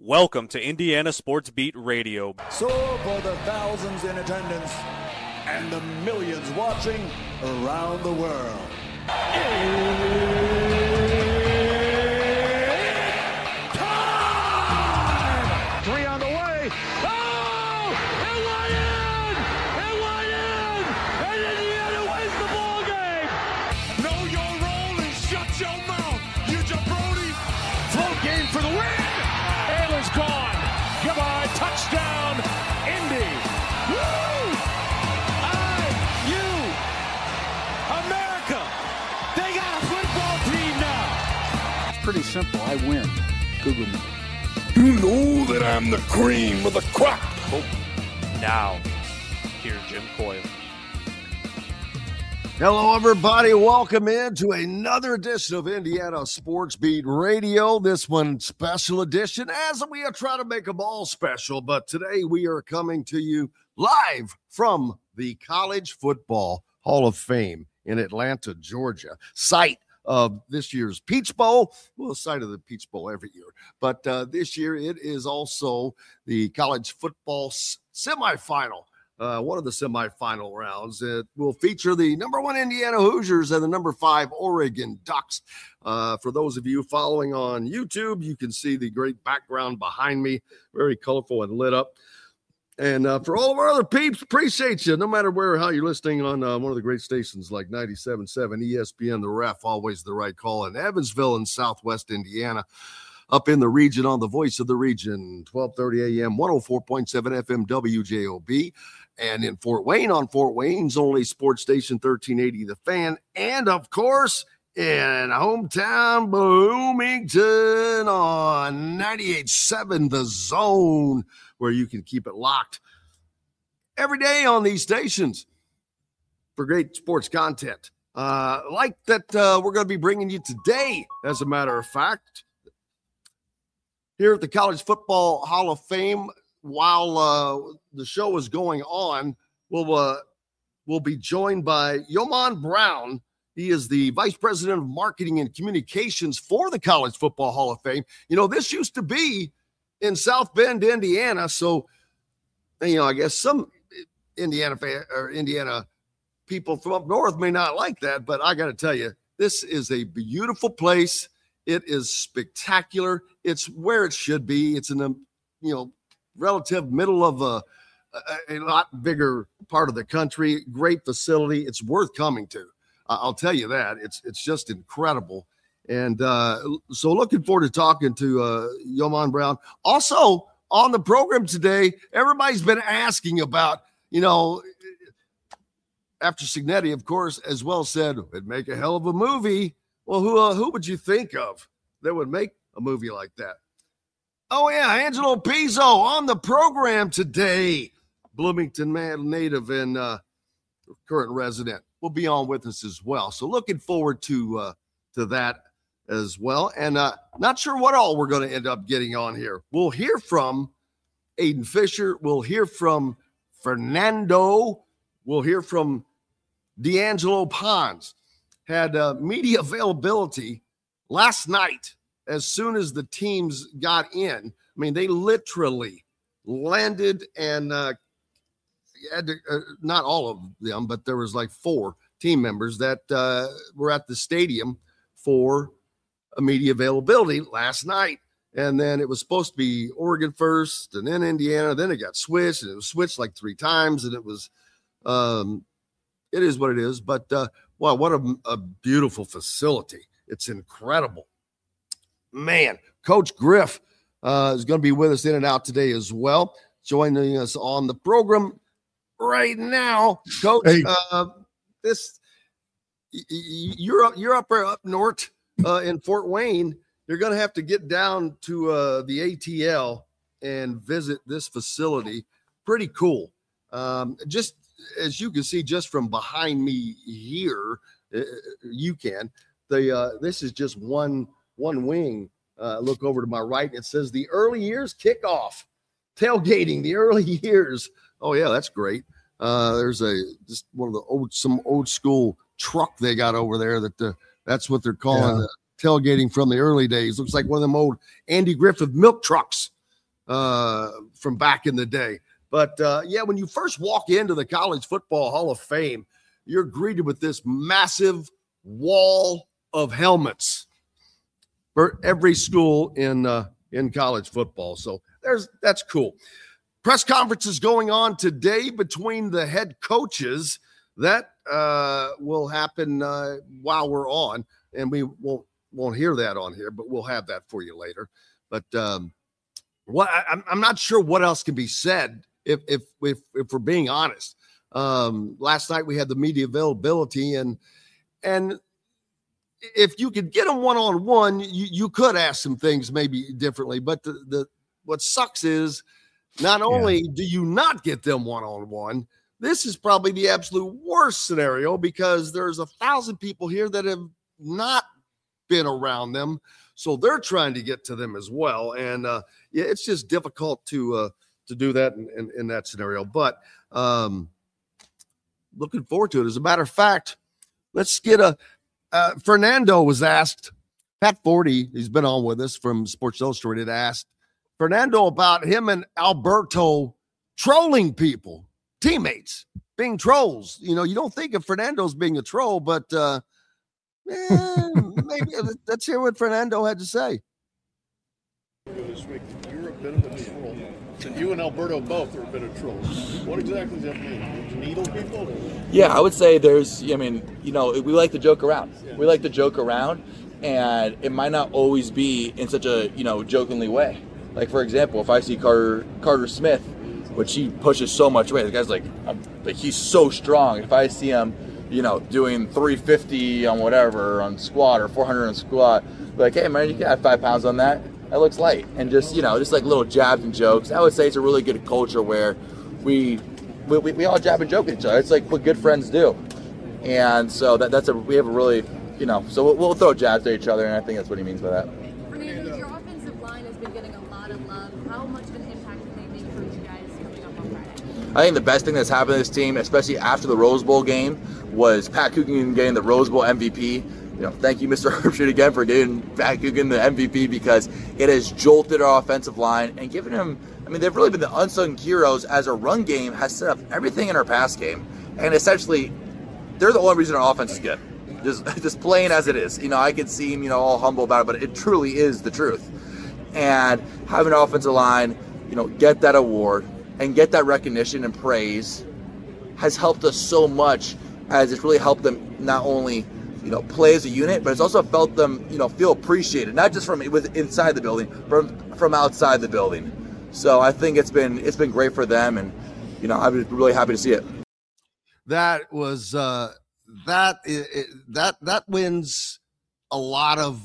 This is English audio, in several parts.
Welcome to Indiana Sports Beat Radio. So for the thousands in attendance and the millions watching around the world. Time! 3 on the way. Oh! It went in! It went in! And Indiana wins the ball game! Know your role and shut your mouth, you jabroni! Float game for the win! Ayler's gone. Goodbye. Touchdown, Indy. Woo! IU. America. They got a football team now. It's pretty simple. I win. Google me. You know that I'm the cream of the crop. Now, here's Jim Coyle. Hello, everybody. Welcome into another edition of Indiana Sports Beat Radio. This one special edition, as we are trying to make them all special. But today we are coming to you live from the College Football Hall of Fame in Atlanta, Georgia, site of this year's Peach Bowl. Well, site of the Peach Bowl every year, but this year it is also the college football semifinal. One of the semifinal rounds. It will feature the number 1 Indiana Hoosiers and the number 5 Oregon Ducks. For those of you following on YouTube, you can see the great background behind me, very colorful and lit up. And for all of our other peeps, appreciate you. No matter where, how you're listening on one of the great stations like 97.7 ESPN, The Ref, always the right call in Evansville in Southwest Indiana. Up in the region on the voice of the region, 1230 a.m., 104.7 FM WJOB. And in Fort Wayne, on Fort Wayne's only sports station, 1380 The Fan. And, of course, in hometown Bloomington on 98.7 The Zone, where you can keep it locked every day on these stations for great sports content. Like that we're going to be bringing you today, as a matter of fact. Here at the College Football Hall of Fame, while the show is going on, we'll be joined by Yoman Brown. He is the Vice President of Marketing and Communications for the College Football Hall of Fame. You know, this used to be in South Bend, Indiana, so, you know, I guess some Indiana people from up north may not like that, but I got to tell you, this is a beautiful place. It is spectacular. It's where it should be. It's in the, relative middle of a lot bigger part of the country. Great facility. It's worth coming to. I'll tell you that. It's just incredible. And so looking forward to talking to Yoman Brown. Also on the program today, everybody's been asking about, after Signetti, of course, as well said, it'd make a hell of a movie. Well, who would you think of that would make a movie like that? Oh, yeah, Angelo Pizzo on the program today. Bloomington man, native and current resident, will be on with us as well. So looking forward to that as well. And not sure what all we're going to end up getting on here. We'll hear from Aiden Fisher. We'll hear from Fernando. We'll hear from D'Angelo Pons. Had media availability last night as soon as the teams got in. I mean, they literally landed and had to, not all of them, but there was like 4 team members that were at the stadium for a media availability last night. And then it was supposed to be Oregon first and then Indiana. Then it got switched, and it was switched like 3 times. And it was, it is what it is. But wow, what a beautiful facility. It's incredible. Man, Coach Griff is going to be with us in and out today as well, joining us on the program right now. Coach, hey. You're up north in Fort Wayne. You're going to have to get down to the ATL and visit this facility. Pretty cool. Just as you can see, just from behind me here, you can. This is just one wing. Look over to my right, and it says the early years kickoff, tailgating the early years. Oh yeah, that's great. There's just one of the some old school truck they got over there that's what they're calling tailgating from the early days. Looks like one of them old Andy Griffith milk trucks. from back in the day. But when you first walk into the College Football Hall of Fame, you're greeted with this massive wall of helmets for every school in college football. So that's cool. Press conferences going on today between the head coaches. That will happen while we're on, and we won't hear that on here, but we'll have that for you later. But I'm not sure what else can be said if we're being honest. Last night we had the media availability, and if you could get them one-on-one, you could ask some things maybe differently. But what sucks is not only do you not get them one-on-one, this is probably the absolute worst scenario because there's 1,000 people here that have not been around them. So they're trying to get to them as well. And it's just difficult to do that in that scenario. But looking forward to it. As a matter of fact, let's get Fernando was asked, Pat Forty, he's been on with us from Sports Illustrated, asked Fernando about him and Alberto trolling people, teammates, being trolls. You know, you don't think of Fernando's being a troll, but maybe let's hear what Fernando had to say. This week, you're a bit of a troll. And you and Alberto both are a bit of trolls. What exactly does that mean? To needle people? Yeah, I would say we like to joke around. Yeah. We like to joke around, and it might not always be in such a, jokingly way. Like, for example, if I see Carter Smith, which he pushes so much weight, the guy's like he's so strong. If I see him, doing 350 on whatever, on squat, or 400 on squat, like, hey, man, you can add 5 pounds on that. That looks light. And just like little jabs and jokes. I would say it's a really good culture where we all jab and joke at each other. It's like what good friends do. And so we have a really, so we'll throw jabs at each other, and I think that's what he means by that. Fernando, your offensive line has been getting a lot of love. How much of an impact can they make for you guys coming up on Friday? I think the best thing that's happened to this team, especially after the Rose Bowl game, was Pat Coogan getting the Rose Bowl MVP. Thank you, Mr. Herbstreit, again for getting Pat Coogan the MVP, because it has jolted our offensive line and given him, they've really been the unsung heroes as our run game has set up everything in our pass game. And essentially, they're the only reason our offense is good. Just plain as it is. I can seem, all humble about it, but it truly is the truth. And having an offensive line, get that award and get that recognition and praise has helped us so much, as it's really helped them not only play as a unit, but it's also felt them, feel appreciated, not just from inside the building, but from outside the building. So I think it's been great for them, and I'm really happy to see it. That was that wins a lot of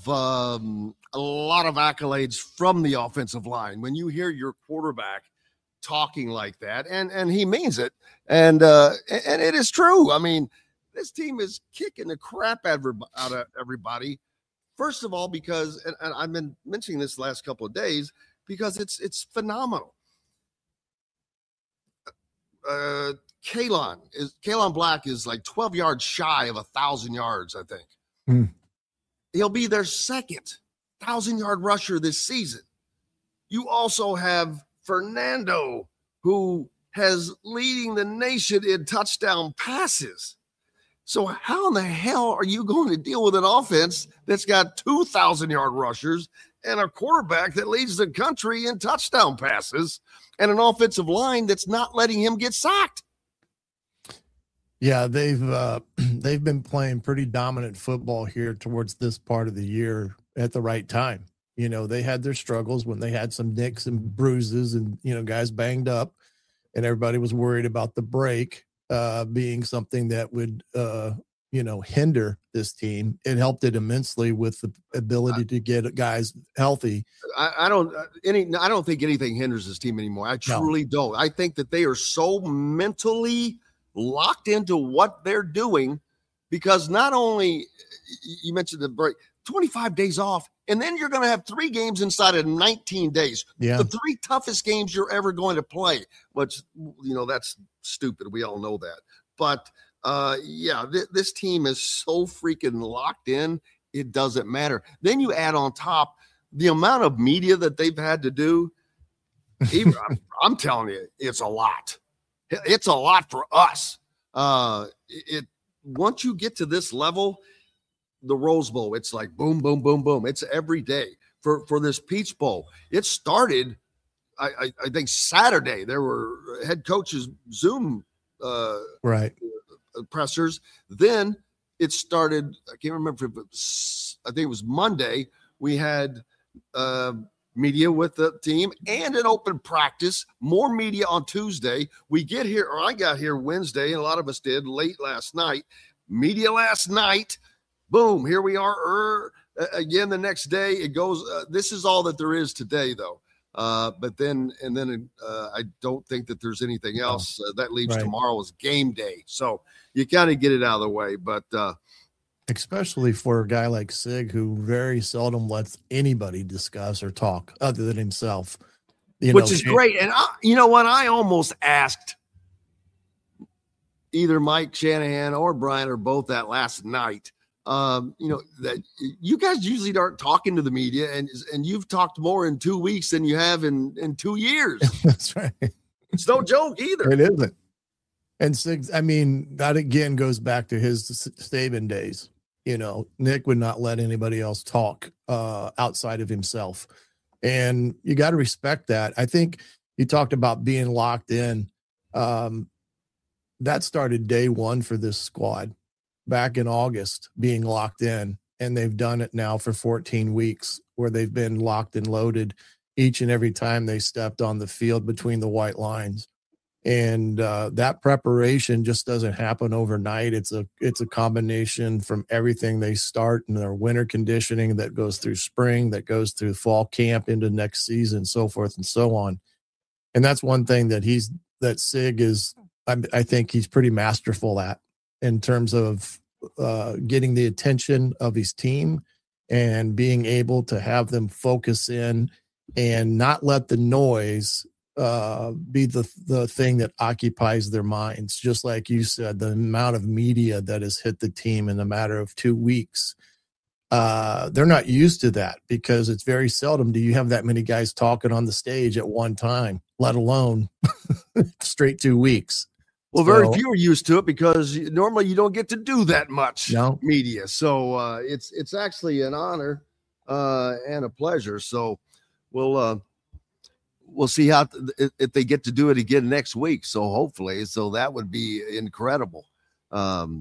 accolades from the offensive line when you hear your quarterback talking like that, and he means it, and it is true. This team is kicking the crap out of everybody. First of all, because, and I've been mentioning this the last couple of days, because it's phenomenal. Kalon Black is like 12 yards shy of 1,000 yards, I think. He'll be their second 1,000-yard rusher this season. You also have Fernando, who has leading the nation in touchdown passes. So how in the hell are you going to deal with an offense that's got 2,000-yard rushers and a quarterback that leads the country in touchdown passes and an offensive line that's not letting him get sacked? Yeah, they've been playing pretty dominant football here towards this part of the year at the right time. They had their struggles when they had some nicks and bruises and, guys banged up, and everybody was worried about the break being something that would, hinder this team. It helped it immensely with the ability to get guys healthy. I don't think anything hinders this team anymore. I truly don't. I think that they are so mentally locked into what they're doing, because not only, you mentioned the break, 25 days off, and then you're going to have 3 games inside of 19 days. Yeah. The 3 toughest games you're ever going to play, which, that's stupid. We all know that. But, this team is so freaking locked in, it doesn't matter. Then you add on top the amount of media that they've had to do. I'm telling you, it's a lot. It's a lot for us. Once you get to this level, the Rose Bowl, it's like boom, boom, boom, boom. It's every day for this Peach Bowl. It started, I think Saturday. There were head coaches Zoom pressers. Then it started. I can't remember if it was. I think it was Monday. We had media with the team and an open practice. More media on Tuesday. We get here, or I got here Wednesday, and a lot of us did late last night. Media last night. Boom, here we are again the next day. It goes, this is all that there is today, though. But then I don't think that there's anything else. That leaves tomorrow as game day. So you kind of get it out of the way. But especially for a guy like Sig, who very seldom lets anybody discuss or talk other than himself. Which is great. And you know what? I almost asked either Mike Shanahan or Brian or both that last night. That you guys usually aren't talking to the media, and you've talked more in 2 weeks than you have in 2 years. That's right. It's no joke either. It isn't. And Siggs, I mean, that again goes back to his Saban days. Nick would not let anybody else talk outside of himself. And you got to respect that. I think you talked about being locked in. That started day one for this squad. Back in August, being locked in, and they've done it now for 14 weeks where they've been locked and loaded each and every time they stepped on the field between the white lines. And that preparation just doesn't happen overnight. It's a combination from everything they start in their winter conditioning that goes through spring, that goes through fall camp into next season, so forth and so on. And that's one thing that Sig is, I think he's pretty masterful at, in terms of getting the attention of his team and being able to have them focus in and not let the noise be the thing that occupies their minds. Just like you said, the amount of media that has hit the team in a matter of 2 weeks, they're not used to that, because it's very seldom do you have that many guys talking on the stage at one time, let alone straight 2 weeks. Well, very few are used to it, because normally you don't get to do that much media. So it's actually an honor and a pleasure. So we'll see how if they get to do it again next week. So hopefully, that would be incredible. But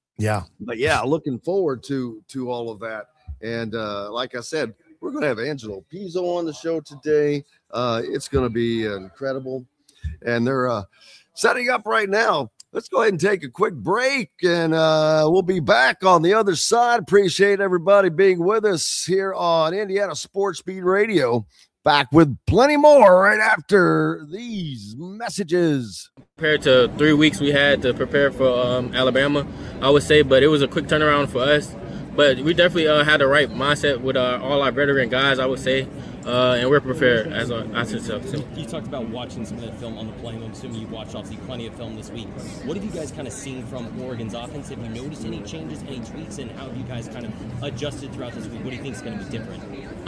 yeah, looking forward to all of that. And like I said, we're going to have Angelo Pizzo on the show today. It's going to be incredible. And they're setting up right now. Let's go ahead and take a quick break, and we'll be back on the other side. Appreciate everybody being with us here on Indiana Sports Beat Radio. Back with plenty more right after these messages. Compared to 3 weeks we had to prepare for Alabama, I would say, but it was a quick turnaround for us. But we definitely had the right mindset with all our veteran guys, I would say, and we're prepared as I said so. You talked about watching some of that film on the plane. I'm assuming you watched obviously plenty of film this week. What have you guys kind of seen from Oregon's offense? Have you noticed any changes, any tweaks, and how have you guys kind of adjusted throughout this week? What do you think is going to be different?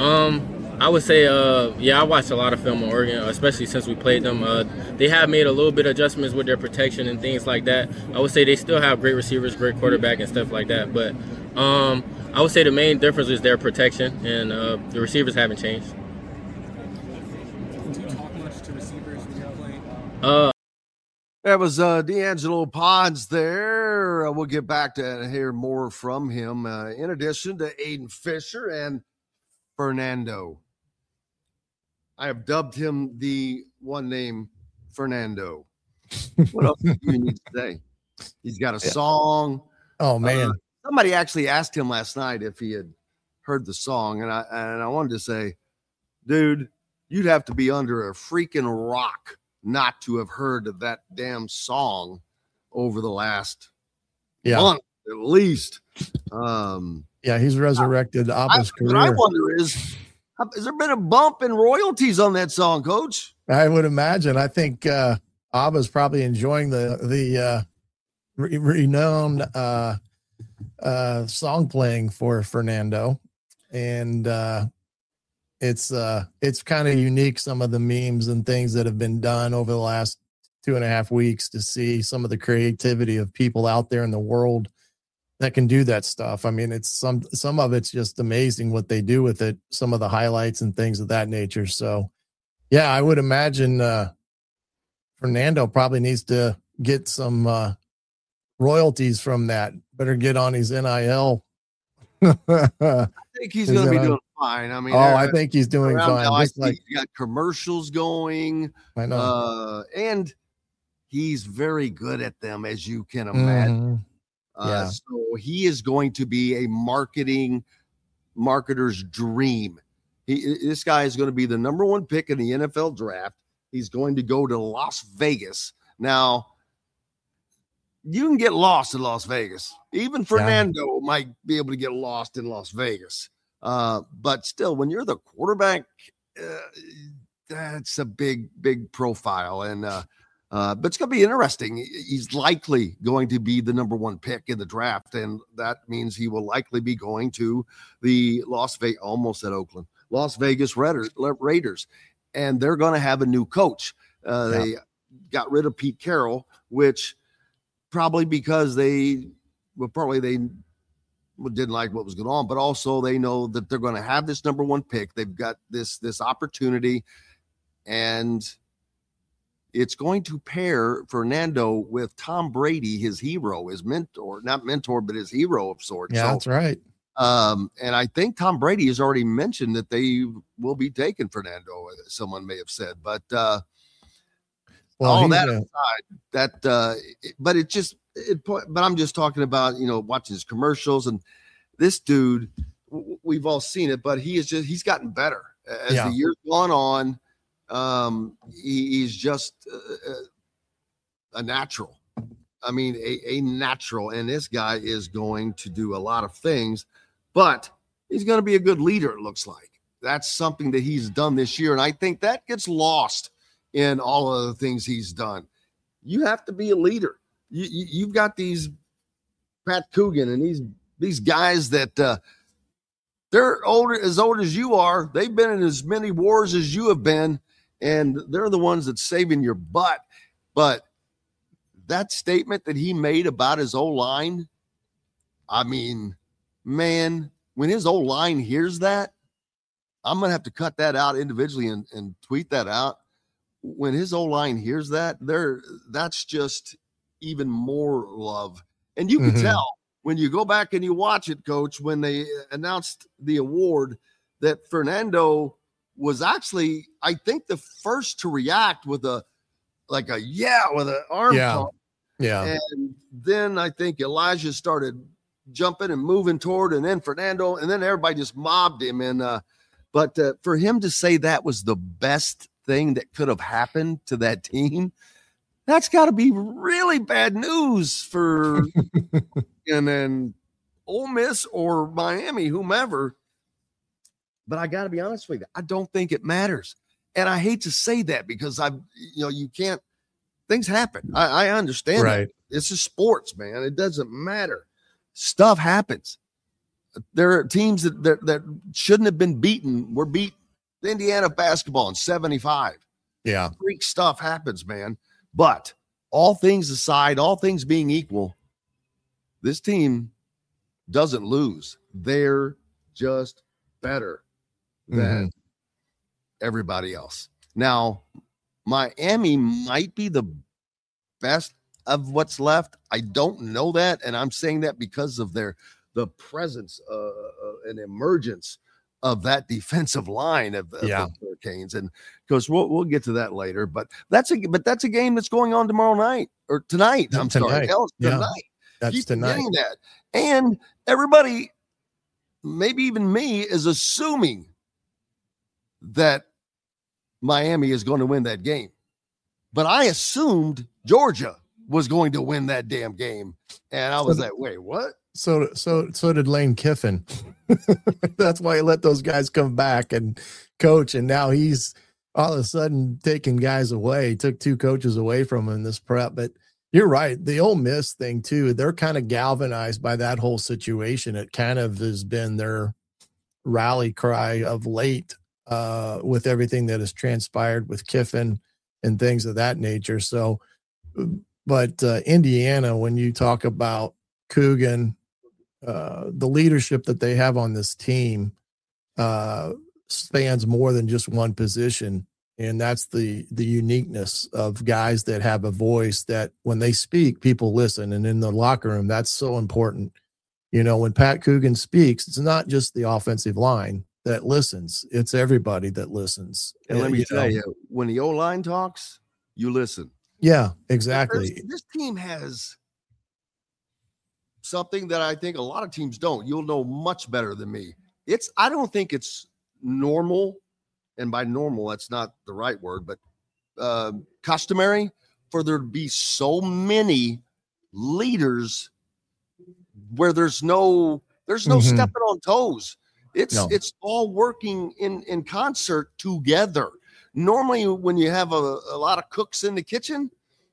I would say, I watched a lot of film on Oregon, especially since we played them. They have made a little bit of adjustments with their protection and things like that. I would say they still have great receivers, great quarterback, and stuff like that. But I would say the main difference is their protection, and the receivers haven't changed. Do you talk much to receivers when you're playing? That was D'Angelo Ponds there. We'll get back to hear more from him, in addition to Aiden Fisher and Fernando. I have dubbed him the one name Fernando. What else do you need to say? He's got a song. Oh, man. Somebody actually asked him last night if he had heard the song, and I wanted to say, dude, you'd have to be under a freaking rock not to have heard of that damn song over the last month, at least. He's resurrected Abba's career. What I wonder is there been a bump in royalties on that song, Coach? I would imagine. I think Abba's probably enjoying the renowned song playing for Fernando. And It's kind of unique, some of the memes and things that have been done over the last 2.5 weeks, to see some of the creativity of people out there in the world that can do that stuff. I mean, it's some of it's just amazing what they do with it, some of the highlights and things of that nature. So yeah, I would imagine Fernando probably needs to get some royalties from that. Better get on his NIL. I think he's going to be doing fine. I mean, I think he's doing fine. Now, I think he's got commercials going. I know. And he's very good at them, as you can imagine. So he is going to be a marketer's dream. This guy is going to be the number 1 pick in the NFL draft. He's going to go to Las Vegas. Now, you can get lost in Las Vegas. Even Fernando might be able to get lost in Las Vegas. But still, when you're the quarterback, that's a big profile. And but it's going to be interesting. He's likely going to be the number 1 pick in the draft, and that means he will likely be going to the Las Vegas Raiders, and they're going to have a new coach. They got rid of Pete Carroll, which probably because they didn't like what was going on, but also they know that they're going to have this number 1 pick. They've got this opportunity, and it's going to pair Fernando with Tom Brady, his hero, his mentor, not mentor, but his hero of sorts. Yeah, that's right. And I think Tom Brady has already mentioned that they will be taking Fernando, someone may have said, but all that aside, but I'm just talking about, watching his commercials, and this dude, we've all seen it, but he's gotten better as the year's gone on. He's just a natural. I mean, a natural, and this guy is going to do a lot of things, but he's going to be a good leader. It looks like that's something that he's done this year. And I think that gets lost in all of the things he's done. You have to be a leader. You've got these Pat Coogan and these guys that they're as old as you are. They've been in as many wars as you have been, and they're the ones that's saving your butt. But that statement that he made about his O-line, I mean, man, when his O-line hears that, I'm going to have to cut that out individually and tweet that out. When his O-line hears that, that's just even more love. And you can tell when you go back and you watch it, Coach, when they announced the award, that Fernando was actually, I think, the first to react with with an arm pump. Yeah. And then I think Elijah started jumping and moving toward, and then Fernando, and then everybody just mobbed him. And but for him to say that was the best thing that could have happened to that team, that's got to be really bad news for and then Ole Miss or Miami, whomever. But I got to be honest with you, I don't think it matters. And I hate to say that because you can't. Things happen. I understand. Right. That. This is sports, man. It doesn't matter. Stuff happens. There are teams that shouldn't have been beaten. Were beat. The Indiana basketball in 75. Yeah. Freak stuff happens, man. But all things aside, all things being equal, this team doesn't lose. They're just better than everybody else. Now, Miami might be the best of what's left. I don't know that, and I'm saying that because of the presence and emergence of that defensive line of the Hurricanes, and because we'll get to that later. But that's a game that's going on tomorrow night or tonight. I'm sorry, hell, it's tonight. That's Keep tonight. forgetting that, and everybody, maybe even me, is assuming that Miami is going to win that game. But I assumed Georgia was going to win that damn game. And I was like, wait, what? So did Lane Kiffin. That's why he let those guys come back and coach. And now he's all of a sudden taking guys away. He took 2 coaches away from him in this prep. But you're right. The Ole Miss thing, too, they're kind of galvanized by that whole situation. It kind of has been their rally cry of late. with everything that has transpired with Kiffin and things of that nature. So, but Indiana, when you talk about Coogan, the leadership that they have on this team spans more than just one position. And that's the uniqueness of guys that have a voice that when they speak, people listen. And in the locker room, that's so important. You know, when Pat Coogan speaks, it's not just the offensive line that listens. It's everybody that listens. And let me tell you, when the O-line talks, you listen. Yeah, exactly. This team has something that I think a lot of teams don't. You'll know much better than me. I don't think it's normal, and by normal, that's not the right word, but customary for there to be so many leaders where there's no stepping on toes. It's all working in concert together. Normally, when you have a lot of cooks in the kitchen,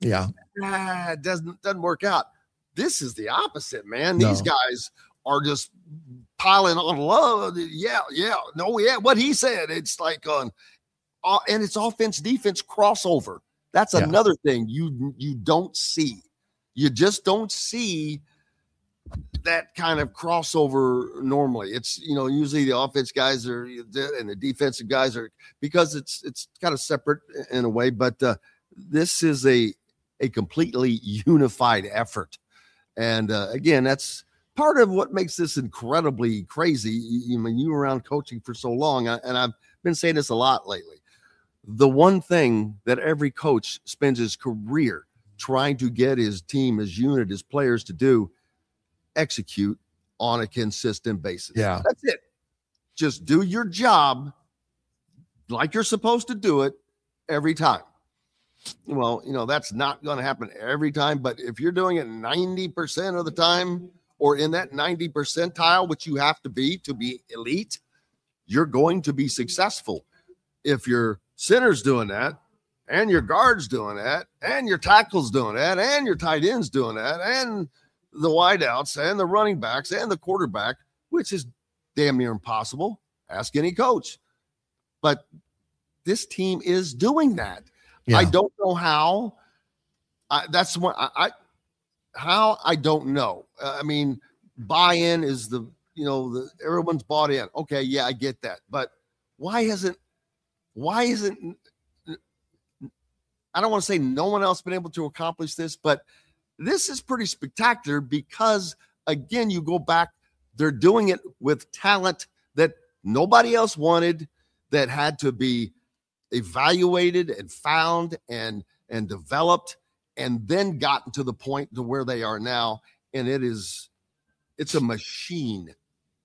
it doesn't work out. This is the opposite, man. These guys are just piling on love. What he said. It's like and it's offense, defense crossover. That's another thing you don't see. You just don't see that kind of crossover normally. It's, usually the offense guys are and the defensive guys are, because it's kind of separate in a way, but this is a completely unified effort. And again, that's part of what makes this incredibly crazy. You were around coaching for so long, and I've been saying this a lot lately. The one thing that every coach spends his career trying to get his team, his unit, his players to do, execute on a consistent basis. Yeah. That's it. Just do your job like you're supposed to do it every time. Well, that's not going to happen every time, but if you're doing it 90% of the time, or in that 90 percentile, which you have to be elite, you're going to be successful. If your center's doing that, and your guard's doing that, and your tackle's doing that, and your tight end's doing that, and the wideouts and the running backs and the quarterback, which is damn near impossible. Ask any coach. But this team is doing that. Yeah. I don't know how. That's what how I don't know. Buy-in is everyone's bought in. Okay, yeah, I get that. But why isn't I don't want to say no one else been able to accomplish this, but this is pretty spectacular because, again, you go back, they're doing it with talent that nobody else wanted, that had to be evaluated and found and developed, and then gotten to the point to where they are now. And it's a machine.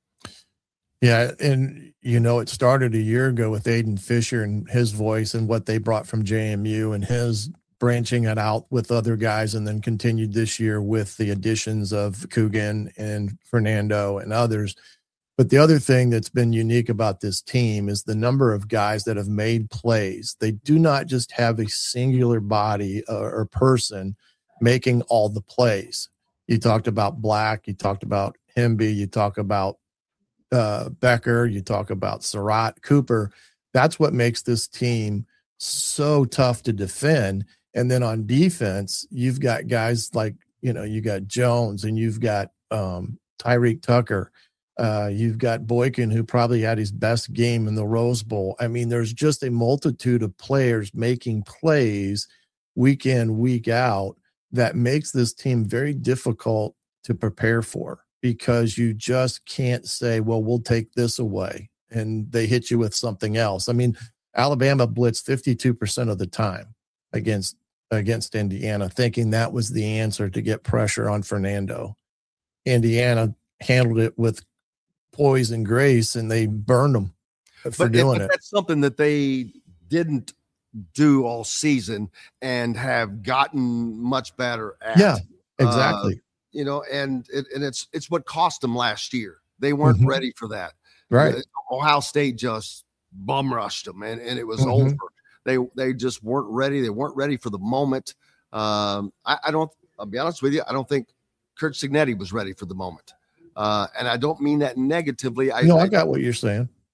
Yeah. And, it started a year ago with Aiden Fisher and his voice and what they brought from JMU and his branching it out with other guys, and then continued this year with the additions of Coogan and Fernando and others. But the other thing that's been unique about this team is the number of guys that have made plays. They do not just have a singular body or person making all the plays. You talked about Black, you talked about Hemby, you talk about Becker, you talk about Surratt, Cooper. That's what makes this team so tough to defend. And then on defense, you've got guys like, you got Jones, and you've got Tyreek Tucker. You've got Boykin, who probably had his best game in the Rose Bowl. There's just a multitude of players making plays week in, week out that makes this team very difficult to prepare for, because you just can't say, well, we'll take this away, and they hit you with something else. Alabama blitzed 52% of the time against Indiana, thinking that was the answer to get pressure on Fernando. Indiana handled it with poise and grace, and they burned them for doing it. That's something that they didn't do all season and have gotten much better at. Yeah, exactly. And it's what cost them last year. They weren't ready for that. Right. Ohio State just bum rushed them, and it was over. They just weren't ready. They weren't ready for the moment. I'll be honest with you, I don't think Curt Cignetti was ready for the moment. And I don't mean that negatively. I got what you're saying.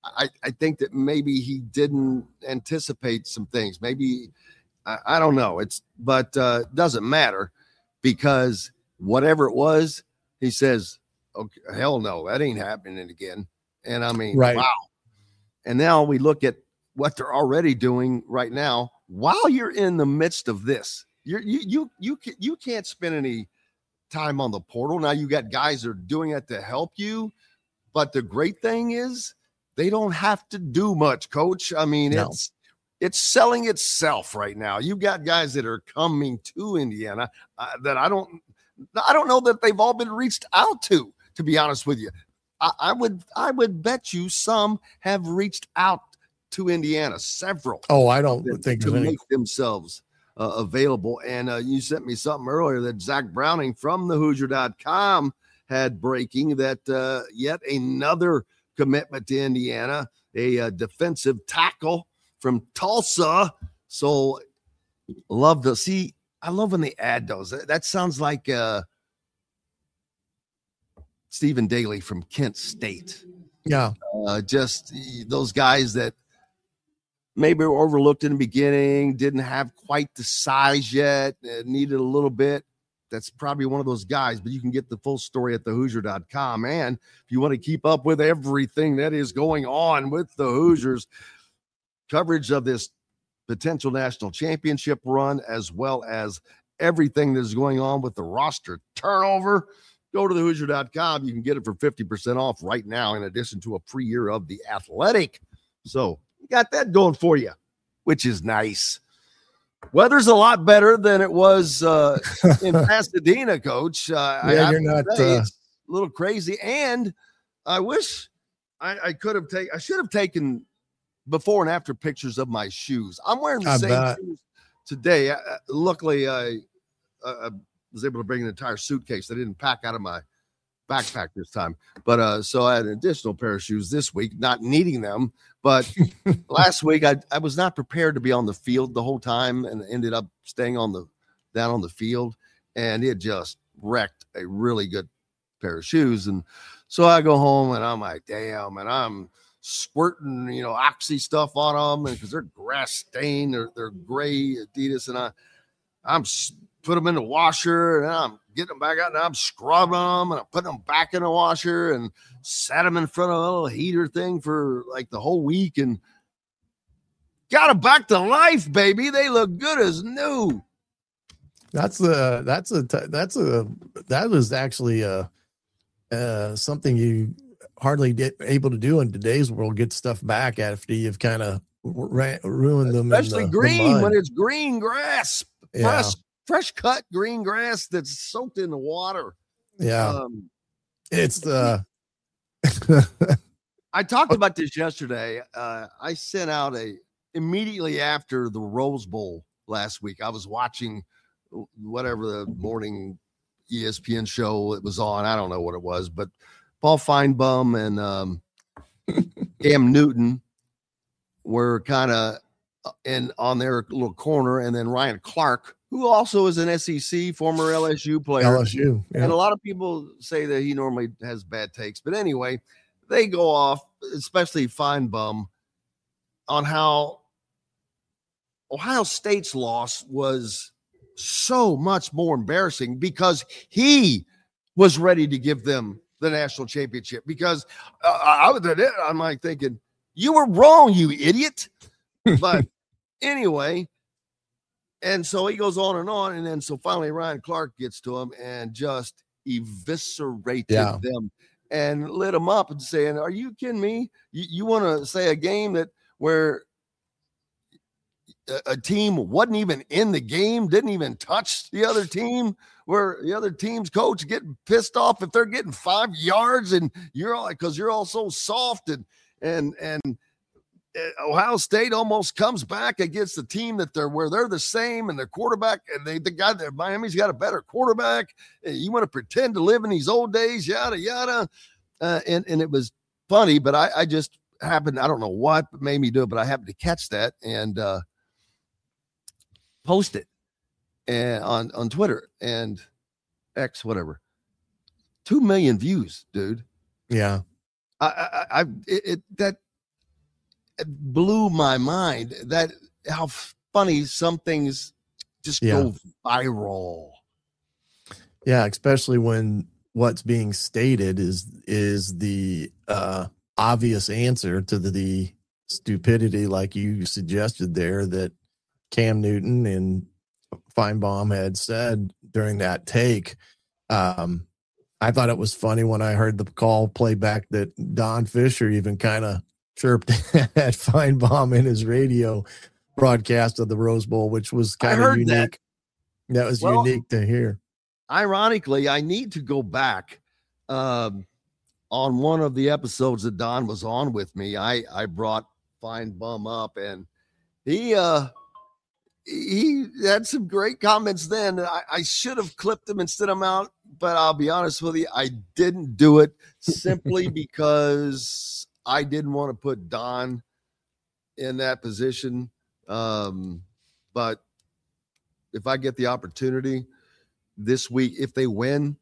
I think that maybe he didn't anticipate some things. Maybe I don't know. It doesn't matter, because whatever it was, he says, okay, hell no, that ain't happening again. And I mean, right. Wow. And now we look at what they're already doing right now while you're in the midst of this. You can't spend any time on the portal. Now you got guys that are doing it to help you. But the great thing is they don't have to do much, Coach. I mean, No. it's selling itself right now. You've got guys that are coming to Indiana that I don't know that they've all been reached out to be honest with you. I would bet you some have reached out to Indiana, several. Oh, I don't think to there's any. make themselves available. And you sent me something earlier that Zach Browning from the Hoosier.com had breaking that yet another commitment to Indiana, a defensive tackle from Tulsa. So I love when they add those. That sounds like Stephen Daly from Kent State. Yeah. Just those guys that maybe were overlooked in the beginning, didn't have quite the size yet, needed a little bit. That's probably one of those guys, but you can get the full story at thehoosier.com. And if you want to keep up with everything that is going on with the Hoosiers, coverage of this potential national championship run, as well as everything that is going on with the roster turnover, go to thehoosier.com. You can get it for 50% off right now, in addition to a free year of The Athletic. So you got that going for you, which is nice. Weather's a lot better than it was in Pasadena, Coach. You're not. It's a little crazy, and I wish I could have taken. I should have taken before and after pictures of my shoes. I'm wearing the same shoes today. Luckily, I was able to bring an entire suitcase. I didn't pack out of my backpack this time, but so I had an additional pair of shoes this week, not needing them. But last week I was not prepared to be on the field the whole time, and ended up staying down on the field, and it just wrecked a really good pair of shoes. And so I go home and I'm like, damn, and I'm squirting, Oxy stuff on them, because they're grass stained, they're gray Adidas, and I'm put them in the washer, and I'm getting them back out, and I'm scrubbing them, and I'm putting them back in the washer, and sat them in front of a little heater thing for like the whole week, and got them back to life, baby. They look good as new. That was actually something you hardly get able to do in today's world. Get stuff back after you've kind of ruined them. Especially green, when it's green grass, fresh cut green grass that's soaked in the water. Yeah. It's I talked about this yesterday. I sent out immediately after the Rose Bowl last week. I was watching whatever the morning ESPN show it was on. I don't know what it was, but Paul Feinbaum and Cam Newton were kind of on their little corner, and then Ryan Clark, who also is an SEC former LSU player. LSU, yeah. And a lot of people say that he normally has bad takes, but anyway, they go off, especially Feinbaum, on how Ohio State's loss was so much more embarrassing, because he was ready to give them the national championship. Because I'm like thinking, you were wrong, you idiot. But anyway, and so he goes on, and then so finally Ryan Clark gets to him and just eviscerated them and lit them up and saying, are you kidding me? You want to say a game where a team wasn't even in the game, didn't even touch the other team, where the other team's coach getting pissed off if they're getting 5 yards, and you're all like, because you're all so soft, and Ohio State almost comes back against the team where they're the same, and their quarterback, and the guy that Miami's got a better quarterback. And you want to pretend to live in these old days, yada yada, and it was funny, but I just happened, I don't know what made me do it, but I happened to catch that and post it and on Twitter and X, whatever. 2 million views, dude. Yeah. blew my mind that how funny some things just go viral. Yeah, especially when what's being stated is the obvious answer to the stupidity, like you suggested there, that Cam Newton and Feinbaum had said during that take. I thought it was funny when I heard the call playback that Don Fisher even kind of chirped at Feinbaum in his radio broadcast of the Rose Bowl, which was kind of unique. That was unique to hear. Ironically, I need to go back on one of the episodes that Don was on with me. I brought Feinbaum up, and he had some great comments then. I should have clipped them instead of out, but I'll be honest with you, I didn't do it simply because I didn't want to put Don in that position. But if I get the opportunity this week, if they win,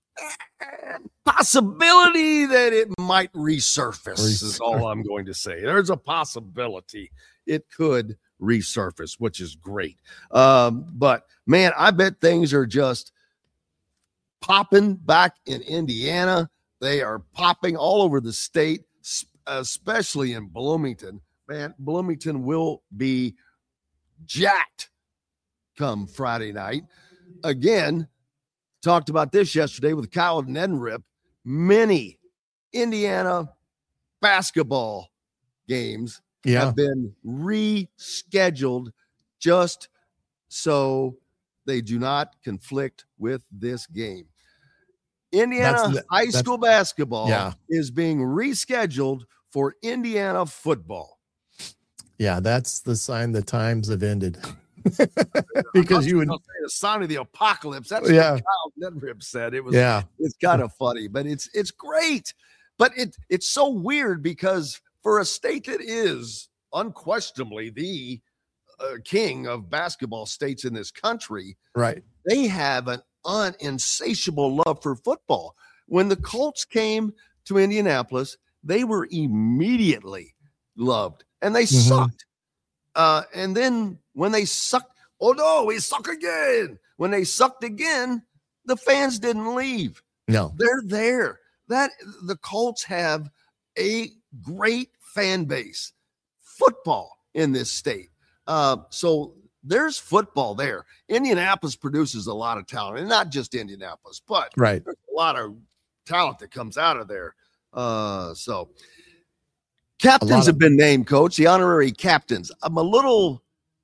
possibility that it might resurface is all I'm going to say. There's a possibility it could resurface, which is great. But man, I bet things are just popping back in Indiana. They are popping all over the state, especially in Bloomington. Man, Bloomington will be jacked come Friday night. Again, talked about this yesterday with Kyle Neddenrip. Many Indiana basketball games have been rescheduled just so they do not conflict with this game. Indiana high school basketball is being rescheduled for Indiana football. Yeah, that's the sign the times have ended. Because you would say the sign of the apocalypse. That's what Kyle Neddenrip said. It was it's kind of funny, but it's great. But it's so weird because for a state that is unquestionably the king of basketball states in this country, right? They have an insatiable love for football. When the Colts came to Indianapolis, they were immediately loved, and they sucked. And then when they sucked, oh no, we suck again. When they sucked again, the fans didn't leave. No, they're there. That the Colts have a great fan base, football in this state. So there's football there. Indianapolis produces a lot of talent, and not just Indianapolis, but there's a lot of talent that comes out of there. So captains have been named, Coach, the honorary captains. I'm a little,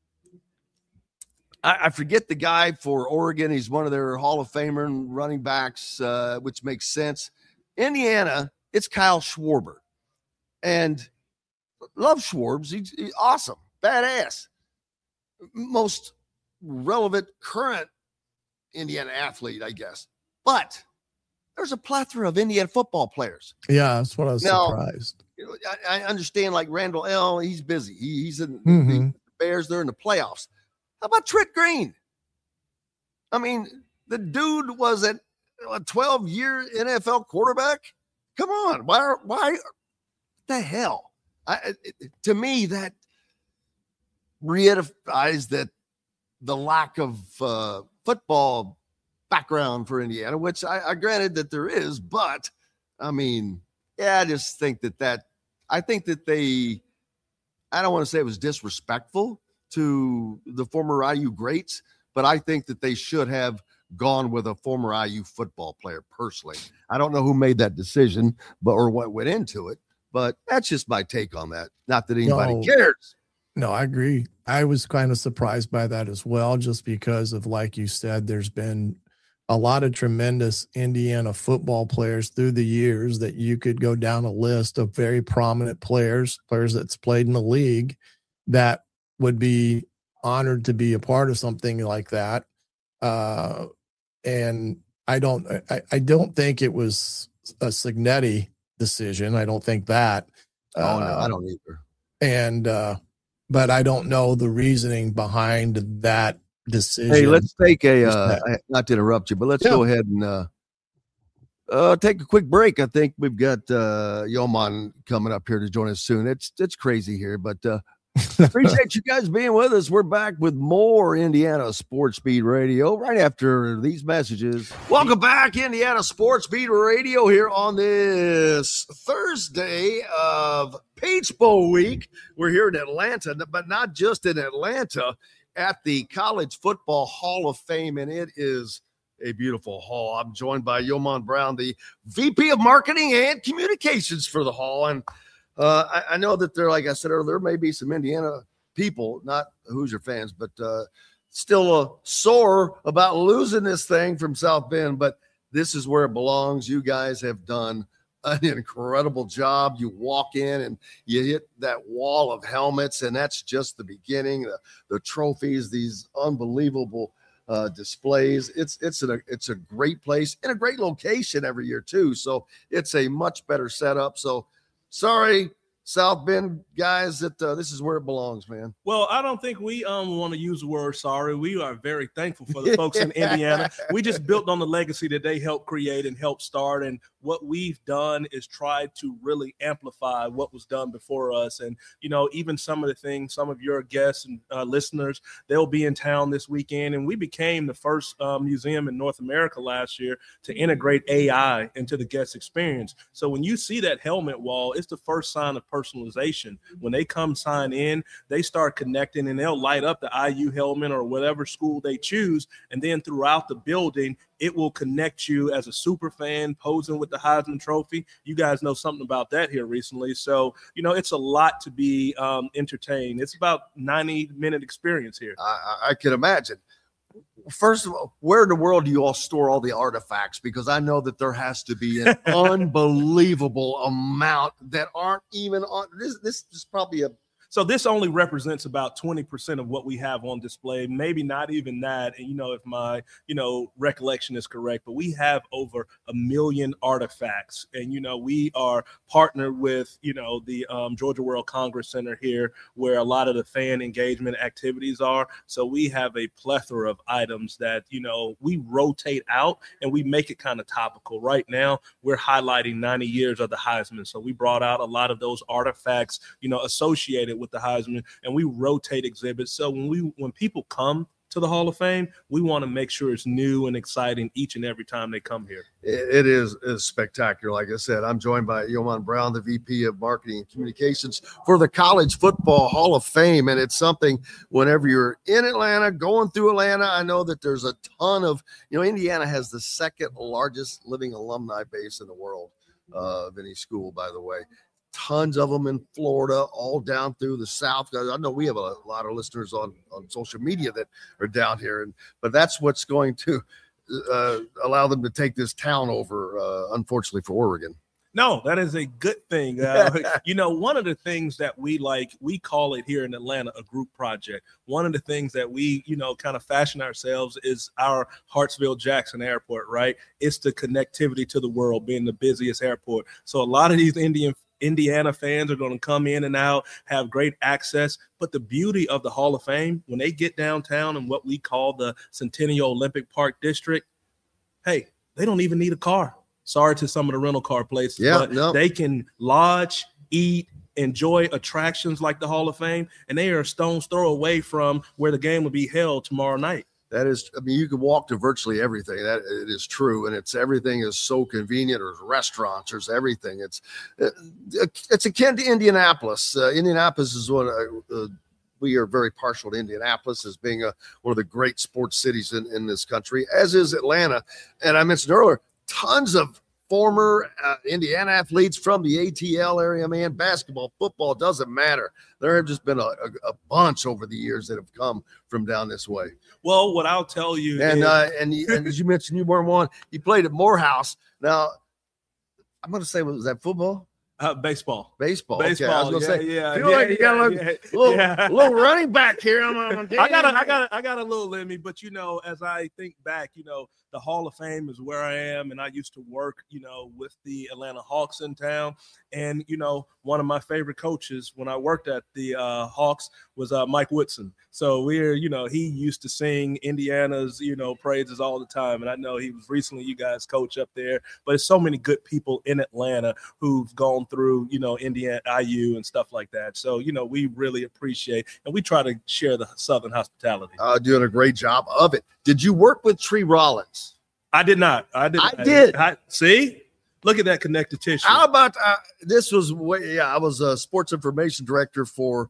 I forget the guy for Oregon. He's one of their Hall of Famer running backs, which makes sense. Indiana, it's Kyle Schwarber. And love Schwarbs. He's awesome, badass. Most relevant current Indiana athlete, I guess. But there's a plethora of Indiana football players. Yeah, that's what I was surprised. I understand, like Randall L., he's busy. He's in the Bears. They're in the playoffs. How about Trent Green? I mean, the dude was a 12-year NFL quarterback. Come on. Why what the hell? To me, that reiterates that the lack of football background for Indiana, which I granted that there is, but I mean, I just think I think that I don't want to say it was disrespectful to the former IU greats, but I think that they should have gone with a former IU football player personally. I don't know who made that decision, or what went into it, but that's just my take on that. Not that anybody cares. No, I agree. I was kind of surprised by that as well, just because of, like you said, there's been a lot of tremendous Indiana football players through the years that you could go down a list of very prominent players that's played in the league that would be honored to be a part of something like that. And I don't think it was a Cignetti decision. I don't think that. No, I don't either. And, but I don't know the reasoning behind that decision. Hey, let's take not to interrupt you, but let's go ahead and take a quick break. I think we've got Yoman coming up here to join us soon. It's crazy here, but appreciate you guys being with us. We're back with more Indiana Sports Beat Radio right after these messages. Welcome back, Indiana Sports Beat Radio, here on this Thursday of Peach Bowl week. We're here in Atlanta, but not just in Atlanta, at the College Football Hall of Fame, and it is a beautiful hall. I'm joined by Yoman Brown, the VP of Marketing and Communications for the hall, and I know that there, like I said earlier, there may be some Indiana people, not Hoosier fans, but still sore about losing this thing from South Bend. But this is where it belongs. You guys have done an incredible job. You walk in and you hit that wall of helmets, and that's just the beginning. The trophies, these unbelievable displays. It's a great place and a great location every year too. So it's a much better setup. So sorry, South Bend guys, that this is where it belongs, man. Well, I don't think we want to use the word sorry. We are very thankful for the folks in Indiana. We just built on the legacy that they helped create and help start. And what we've done is tried to really amplify what was done before us. And, you know, even some of the things, some of your guests and listeners, they'll be in town this weekend. And we became the first museum in North America last year to integrate AI into the guest experience. So when you see that helmet wall, it's the first sign of personalization. When they come sign in, they start connecting and they'll light up the IU helmet or whatever school they choose. And then throughout the building, it will connect you as a super fan posing with the Heisman Trophy. You guys know something about that here recently. So, you know, it's a lot to be entertained. It's about 90-minute experience here. I can imagine. First of all, where in the world do you all store all the artifacts? Because I know that there has to be an unbelievable amount that aren't even on this is probably a. So this only represents about 20% of what we have on display, maybe not even that. And, you know, if my, recollection is correct, but we have over 1 million artifacts. And, you know, we are partnered with, the Georgia World Congress Center here, where a lot of the fan engagement activities are. So we have a plethora of items that, we rotate out and we make it kind of topical. Right now, we're highlighting 90 years of the Heisman. So we brought out a lot of those artifacts, associated with the Heisman, and we rotate exhibits. So when people come to the Hall of Fame, we want to make sure it's new and exciting each and every time they come here. It is spectacular. Like I said, I'm joined by Yoman Brown, the VP of Marketing and Communications for the College Football Hall of Fame. And it's something whenever you're in Atlanta, going through Atlanta, I know that there's a ton of, Indiana has the second largest living alumni base in the world of any school, by the way. Tons of them in Florida, all down through the South. I know we have a lot of listeners on social media that are down here, but that's what's going to allow them to take this town over, unfortunately, for Oregon. No, that is a good thing. One of the things that we call it here in Atlanta a group project. One of the things that we, kind of fashion ourselves is our Hartsfield-Jackson Airport, right? It's the connectivity to the world, being the busiest airport. So a lot of these Indiana fans are going to come in and out, have great access. But the beauty of the Hall of Fame, when they get downtown in what we call the Centennial Olympic Park District, hey, they don't even need a car. Sorry to some of the rental car places, they can lodge, eat, enjoy attractions like the Hall of Fame, and they are a stone's throw away from where the game will be held tomorrow night. That is, you can walk to virtually everything. That it is true, and everything is so convenient. There's restaurants, there's everything. It's akin to Indianapolis. Indianapolis is one. We are very partial to Indianapolis as being one of the great sports cities in this country, as is Atlanta. And I mentioned earlier, tons of former Indiana athletes from the ATL area, man. Basketball, football, doesn't matter. There have just been a bunch over the years that have come from down this way. Well, what I'll tell you, and as you mentioned, you weren't one. You played at Morehouse. Now, I'm going to say, was that football? Baseball. Okay. I was gonna say, I feel like you got a little running back here. I got a little in me, but as I think back, the Hall of Fame is where I am, and I used to work, with the Atlanta Hawks in town. And one of my favorite coaches when I worked at the Hawks was Mike Woodson. So we're, he used to sing Indiana's, praises all the time. And I know he was recently you guys coach up there, but there's so many good people in Atlanta who've gone through, Indiana IU and stuff like that. So, we really appreciate, and we try to share the Southern hospitality. Doing a great job of it. Did you work with Tree Rollins? I did not. I did. See? Look at that connective tissue. How about this was I was a sports information director for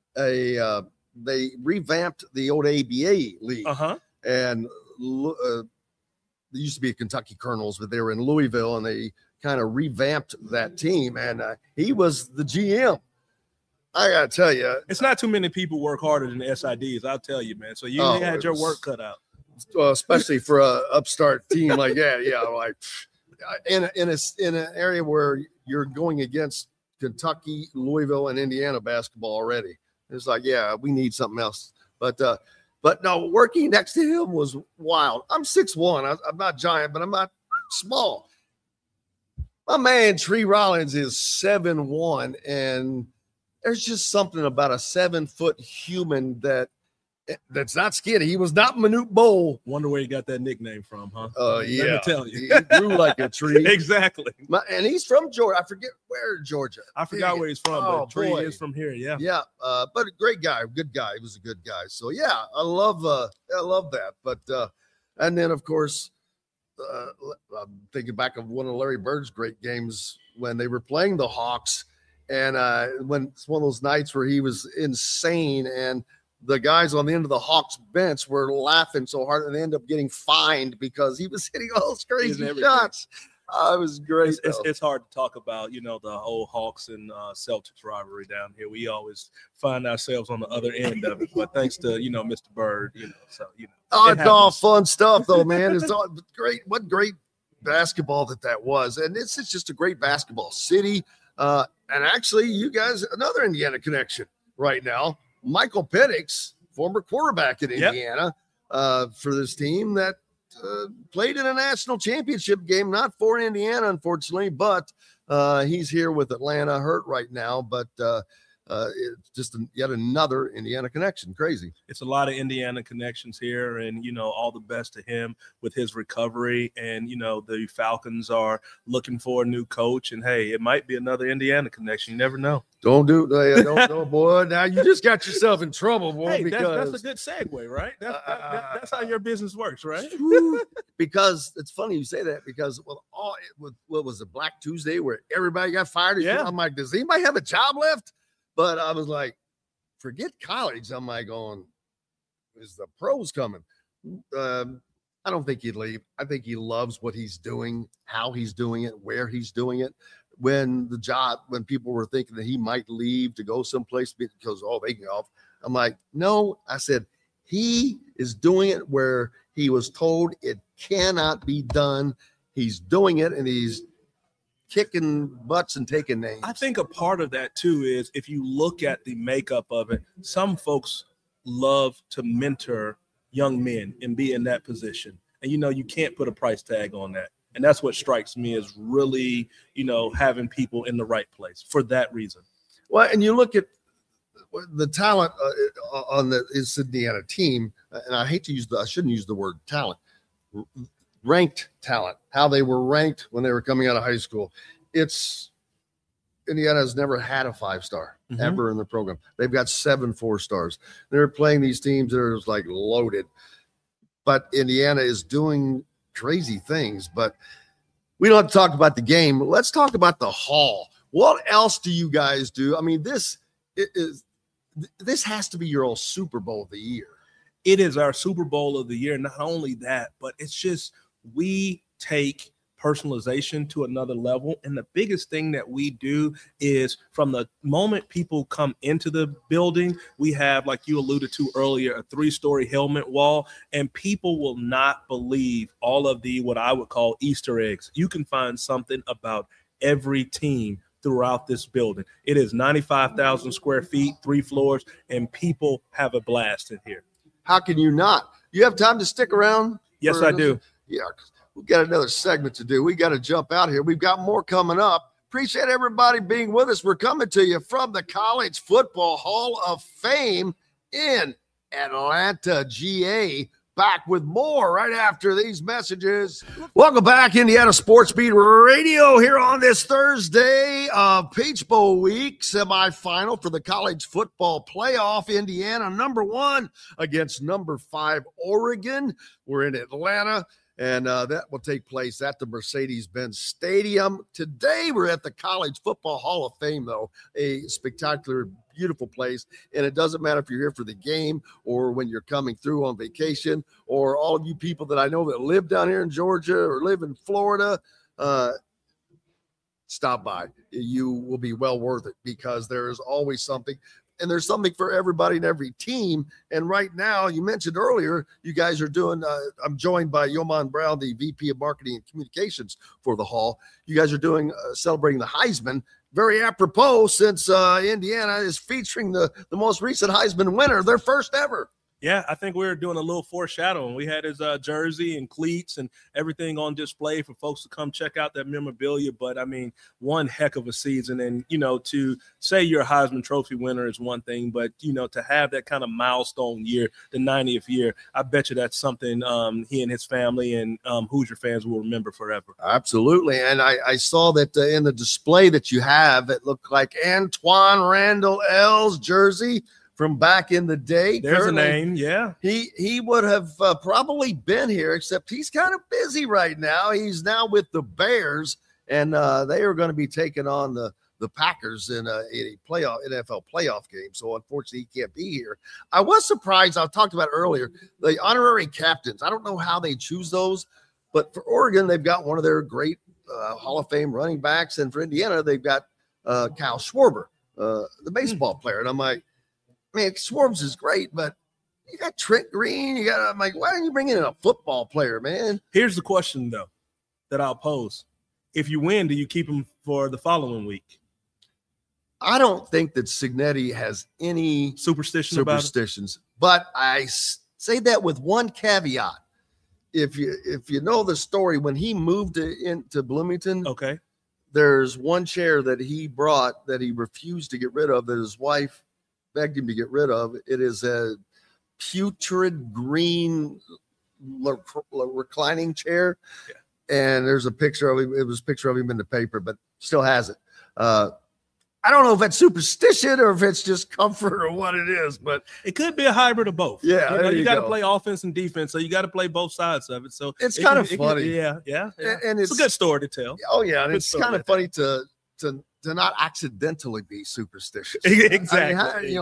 they revamped the old ABA league. And there used to be a Kentucky Colonels, but they were in Louisville, and they kind of revamped that team. And he was the GM. I got to tell you. It's not too many people work harder than the SIDs, I'll tell you, man. So you had your work cut out. Especially for an upstart team like that. Yeah, like in an area where you're going against Kentucky, Louisville, and Indiana basketball already. It's like, yeah, we need something else. But no, working next to him was wild. I'm 6'1". I'm not giant, but I'm not small. My man Tree Rollins is 7'1", and there's just something about a 7-foot human that's not skinny. He was not Manute Bol. Wonder where he got that nickname from, huh? Yeah. Let me tell you. He grew like a tree. Exactly. And he's from Georgia. I forget where Georgia. I forgot where he's from, but Tree is from here, yeah. Yeah, but a great guy, good guy. He was a good guy. So, yeah, I love that. But, and then, of course, I'm thinking back of one of Larry Bird's great games when they were playing the Hawks. And when it's one of those nights where he was insane, and the guys on the end of the Hawks bench were laughing so hard, and they ended up getting fined because he was hitting all those crazy shots. It was great. It's hard to talk about, the whole Hawks and Celtics rivalry down here. We always find ourselves on the other end of it. But thanks to, Mr. Bird, it's all fun stuff, though, man. It's all great. What great basketball that was. And it's just a great basketball city. And actually, you guys, another Indiana connection right now. Michael Penix, former quarterback in Indiana, for this team that played in a national championship game, not for Indiana, unfortunately, but he's here with Atlanta, hurt right now, but it's just yet another Indiana connection. Crazy. It's a lot of Indiana connections here, and, all the best to him with his recovery. And, the Falcons are looking for a new coach, and, hey, it might be another Indiana connection. You never know. Don't know, boy. Now you just got yourself in trouble, boy. Hey, because that's a good segue, right? That's how your business works, right? Because it's funny you say that, because with what was it, Black Tuesday, where everybody got fired? Yeah. I'm like, does anybody have a job left? But I was like, forget college. I'm like, is the pros coming? I don't think he'd leave. I think he loves what he's doing, how he's doing it, where he's doing it. When people were thinking that he might leave to go someplace because, they can off. I'm like, no. I said, he is doing it where he was told it cannot be done. He's doing it, and he's kicking butts and taking names. I think a part of that too is, if you look at the makeup of it, some folks love to mentor young men and be in that position. And, you can't put a price tag on that. And that's what strikes me as really, having people in the right place for that reason. Well, and you look at the talent on the Indiana team, and I shouldn't use the word talent, ranked talent, how they were ranked when they were coming out of high school. Indiana has never had a 5-star ever in the program. They've got 7 4-stars. They're playing these teams that are just like loaded, but Indiana is doing crazy things. But we don't have to talk about the game. Let's talk about the Hall. What else do you guys do? I mean, this has to be your old Super Bowl of the year. It is our Super Bowl of the year. Not only that, but it's just, we take personalization to another level. And the biggest thing that we do is, from the moment people come into the building, we have, like you alluded to earlier, a 3-story helmet wall, and people will not believe all of the, what I would call, Easter eggs. You can find something about every team throughout this building. It is 95,000 square feet, 3 floors, and people have a blast in here. How can you not? You have time to stick around? Yes, I do. Yeah, we've got another segment to do. We got to jump out here. We've got more coming up. appreciate everybody being with us. We're coming to you from the College Football Hall of Fame in Atlanta, GA. Back with more right after these messages. Welcome back, Indiana Sports Beat Radio, here on this Thursday of Peach Bowl week, semifinal for the college football playoff. Indiana #1 against #5 Oregon. We're in Atlanta, and that will take place at the Mercedes-Benz Stadium. Today, we're at the College Football Hall of Fame, though, a spectacular, beautiful place. And it doesn't matter if you're here for the game or when you're coming through on vacation, or all of you people that I know that live down here in Georgia or live in Florida, stop by. You will be well worth it, because there is always something. And there's something for everybody and every team. And right now, you mentioned earlier, you guys are doing, I'm joined by Yoman Brown, the VP of Marketing and Communications for the Hall. You guys are doing, celebrating the Heisman. Very apropos, since Indiana is featuring the most recent Heisman winner, their first ever. Yeah, I think we were doing a little foreshadowing. We had his jersey and cleats and everything on display for folks to come check out that memorabilia. But, I mean, one heck of a season. And, you know, to say you're a Heisman Trophy winner is one thing. But, you know, to have that kind of milestone year, the 90th year, I bet you that's something he and his family and Hoosier fans will remember forever. Absolutely. And I saw that in the display that you have, it looked like Antoine Randall L's jersey from back in the day. There's Currently, a name, yeah. He would have probably been here, except he's kind of busy right now. He's now with the Bears, and they are going to be taking on the Packers in a NFL playoff game. So unfortunately, he can't be here. I was surprised. I talked about earlier, the honorary captains. I don't know how they choose those, but for Oregon, they've got one of their great Hall of Fame running backs, and for Indiana, they've got Kyle Schwarber, the baseball player. And I'm like, man, Schwarbs is great, but you got Trent Green. I'm like, why don't you bring in a football player, man? Here's the question, though, that I'll pose. If you win, do you keep him for the following week? I don't think that Cignetti has any superstitions, but I say that with one caveat. If you know the story, when he moved into Bloomington, okay, there's one chair that he brought that he refused to get rid of, that his wife begged him to get rid of. It is a putrid green reclining chair. Yeah. And there's a picture of him. It was a picture of him in the paper, but still has it. I don't know if that's superstition or if it's just comfort or what it is, but it could be a hybrid of both. Yeah, you got to play offense and defense, so you got to play both sides of it. So it's kind of funny. Yeah. And it's a good story to tell. Oh yeah, and it's kind of funny to not accidentally be superstitious. Exactly.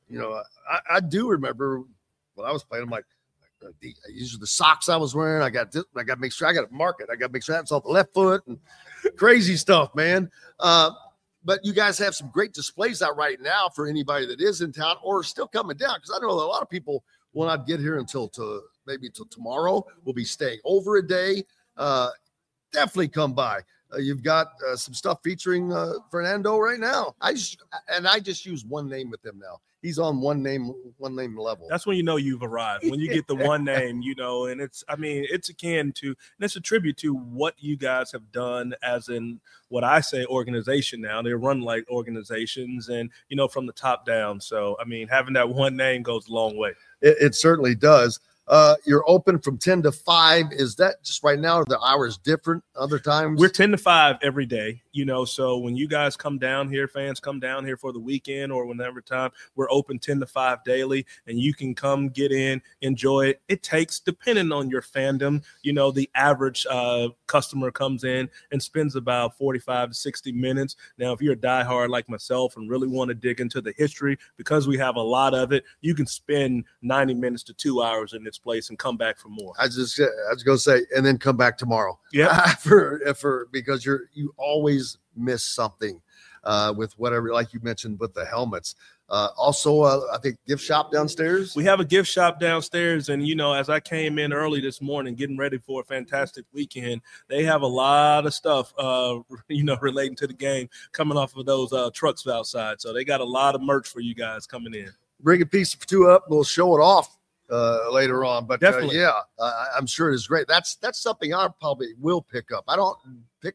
I do remember when I was playing. I'm like, these are the socks I was wearing. I got this. I got to make sure I got to mark it. I got to make sure that's off the left foot and crazy stuff, man. But you guys have some great displays out right now for anybody that is in town or still coming down, because I know a lot of people will not get here until maybe till tomorrow. We'll be staying over a day. Definitely come by. You've got some stuff featuring Fernando right now. I just use one name with him now. He's on one name level. That's when you know you've arrived. When you get the one name, and it's akin to, and it's a tribute to what you guys have done as in what I say organization now. They run like organizations and, from the top down. So, having that one name goes a long way. It certainly does. You're open from 10 to 5. Is that just right now? Are the hours different other times? We're 10 to 5 every day, so when you guys come down here, fans come down here for the weekend or whenever time, we're open 10 to 5 daily, and you can come get in, enjoy it. It takes, depending on your fandom, the average customer comes in and spends about 45 to 60 minutes. Now, if you're a diehard like myself and really want to dig into the history, because we have a lot of it, you can spend 90 minutes to 2 hours in this place and come back for more. I was going to say, and then come back tomorrow. Yeah. for because you always miss something with whatever, like you mentioned with the helmets. Also, I think gift shop downstairs. We have a gift shop downstairs, and as I came in early this morning, getting ready for a fantastic weekend, they have a lot of stuff, relating to the game coming off of those trucks outside. So they got a lot of merch for you guys coming in. Bring a piece of 2 up, we'll show it off later on, but definitely. I'm sure it is great. That's something I probably will pick up. I don't pick up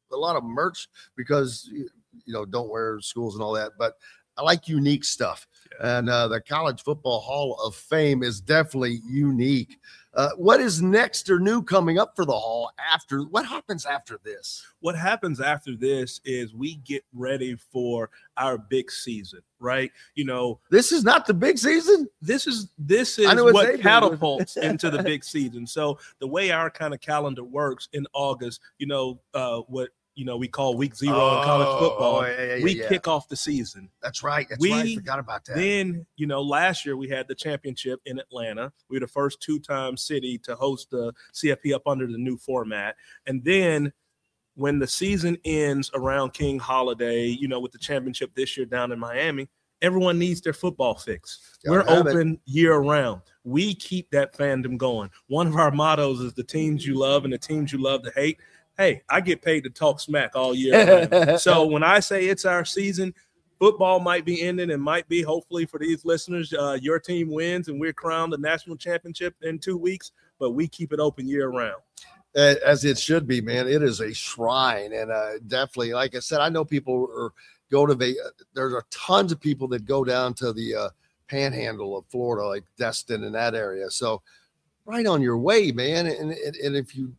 lot of merch because don't wear schools and all that, but I like unique stuff. Yeah. And the College Football Hall of Fame is definitely unique. What is next or new coming up for the Hall after? What happens after this? What happens after this is we get ready for our big season, right? This is not the big season. This is what catapults into the big season. So the way our kind of calendar works in August, what we call week 0 in college football. We kick off the season. That's right. I forgot about that. Then, last year we had the championship in Atlanta. We were the first 2-time city to host the CFP up under the new format. And then when the season ends around King Holiday, with the championship this year down in Miami, everyone needs their football fix. We're open year round. We keep that fandom going. One of our mottos is the teams you love and the teams you love to hate. Hey, I get paid to talk smack all year. So when I say it's our season, football might be ending and might be, hopefully for these listeners, your team wins and we're crowned the national championship in 2 weeks, but we keep it open year round. As it should be, man. It is a shrine. And definitely, like I said, I know people go to there's tons of people that go down to the panhandle of Florida, like Destin and that area. So right on your way, man. And if you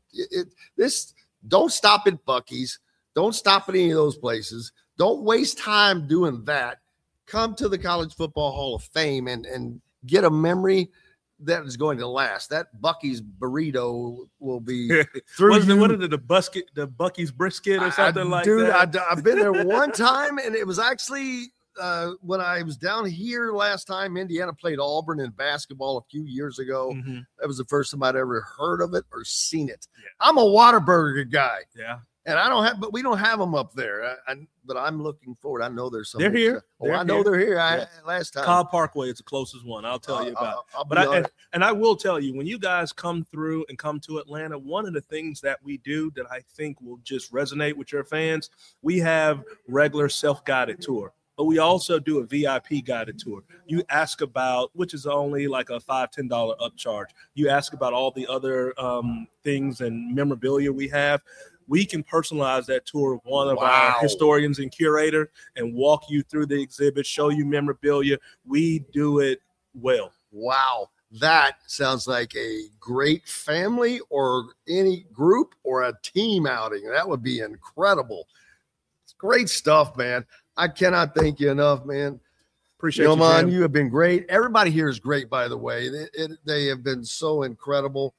don't stop at Buc-ee's. Don't stop at any of those places. Don't waste time doing that. Come to the College Football Hall of Fame and get a memory that is going to last. That Buc-ee's burrito will be through. What is it, the Buc-ee's brisket or something like that? Dude, I've been there one time, and it was actually when I was down here last time. Indiana played Auburn in basketball a few years ago. Mm-hmm. That was the first time I'd ever heard of it or seen it. Yeah. I'm a Whataburger guy. Yeah. And but we don't have them up there. But I'm looking forward. I know there's some. They're here. I know they're here. Last time. Cobb Parkway is the closest one. I'll tell you about. And I will tell you, when you guys come through and come to Atlanta, one of the things that we do that I think will just resonate with your fans, we have regular self-guided tour. But we also do a VIP guided tour. You ask about, which is only like a $5-10 upcharge. You ask about all the other things and memorabilia we have. We can personalize that tour with one of our historians and curators and walk you through the exhibit, show you memorabilia. We do it well. Wow. That sounds like a great family or any group or a team outing. That would be incredible. It's great stuff, man. I cannot thank you enough, man. Appreciate you, man. You have been great. Everybody here is great, by the way. They have been so incredible.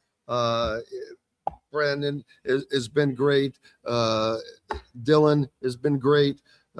Brandon has been great. Dylan has been great.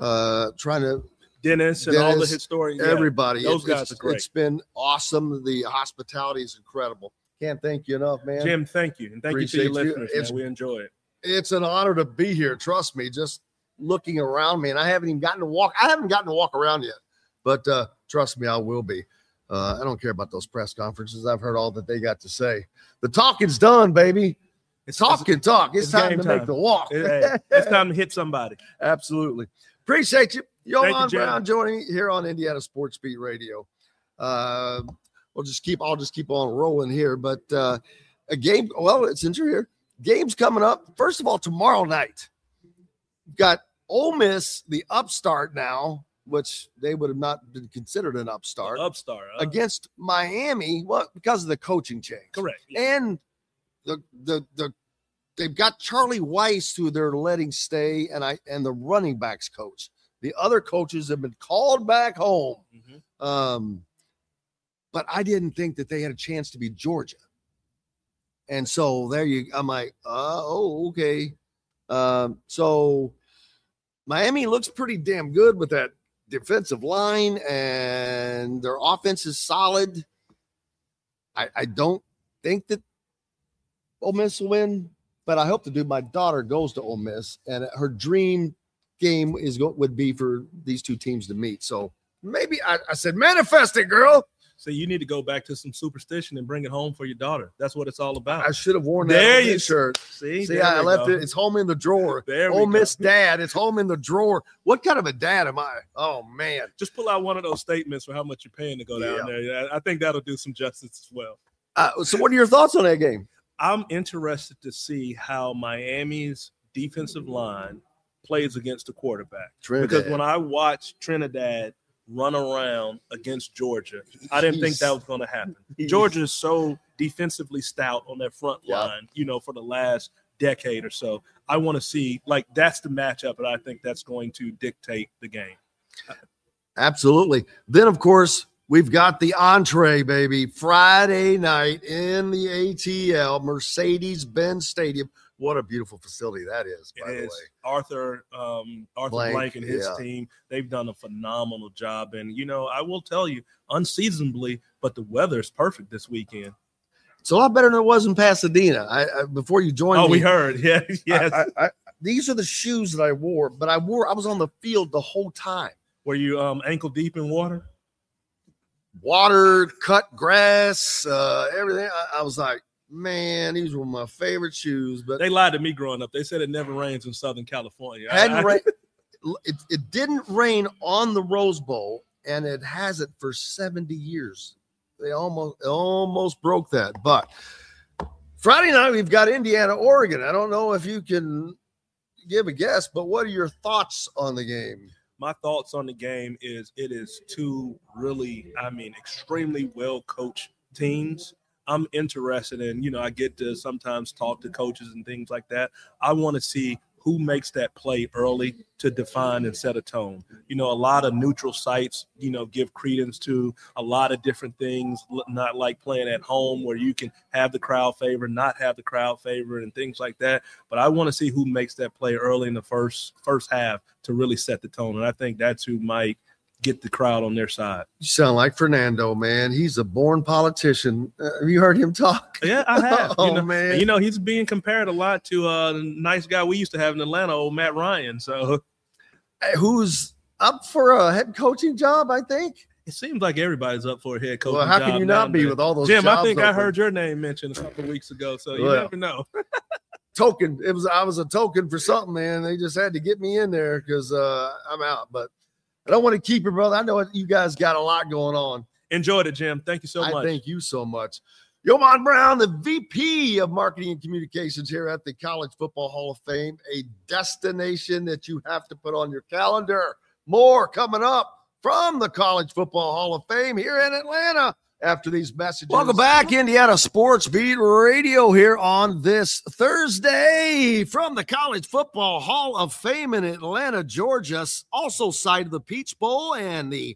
Dennis and all the historians. Everybody. Those guys are great. It's been awesome. The hospitality is incredible. Can't thank you enough, man. Jim, thank you. And thank you to your listeners, man. We enjoy it. It's an honor to be here. Trust me. Just looking around me, and I haven't gotten to walk around yet, but trust me, I will be. I don't care about those press conferences. I've heard all that they got to say. The talking's done, baby. It's talk. It's time to make the walk. It's time to hit somebody. Absolutely. Appreciate you. Yolan Brown joining me here on Indiana Sports Beat Radio. I'll just keep on rolling here, but a game. Well, since you're here, game's coming up. First of all, tomorrow night, we've got Ole Miss, the upstart now, which they would have not been considered an upstart. Against Miami, because of the coaching change. Correct. Yeah. And they've got Charlie Weiss, who they're letting stay, and the running backs coach. The other coaches have been called back home. Mm-hmm. But I didn't think that they had a chance to beat Georgia. And so I'm like, okay. So Miami looks pretty damn good with that defensive line, and their offense is solid. I don't think that Ole Miss will win, but I hope to do. My daughter goes to Ole Miss, and her dream game would be for these two teams to meet. So maybe I said, manifest it, girl. So you need to go back to some superstition and bring it home for your daughter. That's what it's all about. I should have worn that shirt. See, I left it. It's home in the drawer. Ole Miss Dad. It's home in the drawer. What kind of a dad am I? Oh, man. Just pull out one of those statements for how much you're paying to go down there. I think that'll do some justice as well. So what are your thoughts on that game? I'm interested to see how Miami's defensive line plays against the quarterback. Trinidad. Because when I watched Trinidad run around against Georgia, I didn't think that was going to happen. Georgia is so defensively stout on their front line, for the last decade or so. I want to see, that's the matchup, and I think that's going to dictate the game. Absolutely. Then, of course, we've got the entree, baby. Friday night in the ATL, Mercedes-Benz Stadium. What a beautiful facility that is, by the way. Arthur Blank and his team, they've done a phenomenal job. And, I will tell you, unseasonably, but the weather is perfect this weekend. It's a lot better than it was in Pasadena. I before you joined me. Oh, we heard. Yeah. Yes. These are the shoes that I wore, but I was on the field the whole time. Were you ankle deep in water? Water, cut grass, everything. I was like, man, these were my favorite shoes. But they lied to me growing up. They said it never rains in Southern California. It didn't rain on the Rose Bowl, and it hasn't for 70 years. They almost broke that. But Friday night, we've got Indiana, Oregon. I don't know if you can give a guess, but what are your thoughts on the game? My thoughts on the game is it is two really, extremely well-coached teams. I'm interested in, I get to sometimes talk to coaches and things like that. I want to see who makes that play early to define and set a tone. A lot of neutral sites, give credence to a lot of different things, not like playing at home where you can have the crowd favor, not have the crowd favor and things like that. But I want to see who makes that play early in the first half to really set the tone. And I think that's who might get the crowd on their side. You sound like Fernando, man. He's a born politician. Have you heard him talk? Yeah, I have. Man. He's being compared a lot to a nice guy we used to have in Atlanta, old Matt Ryan. So, who's up for a head coaching job, I think. It seems like everybody's up for a head coaching job. Well, how can you not be with all those Jim, jobs I think open? I heard your name mentioned a couple of weeks ago, so you never know. Token. I was a token for something, man. They just had to get me in there because I'm out. But I don't want to keep it, brother. I know you guys got a lot going on. Enjoyed it, Jim. Thank you so much. Thank you so much. Yoman Brown, the VP of Marketing and Communications here at the College Football Hall of Fame, a destination that you have to put on your calendar. More coming up from the College Football Hall of Fame here in Atlanta after these messages. Welcome back, Indiana Sports Beat Radio here on this Thursday from the College Football Hall of Fame in Atlanta, Georgia. Also side of the Peach Bowl and the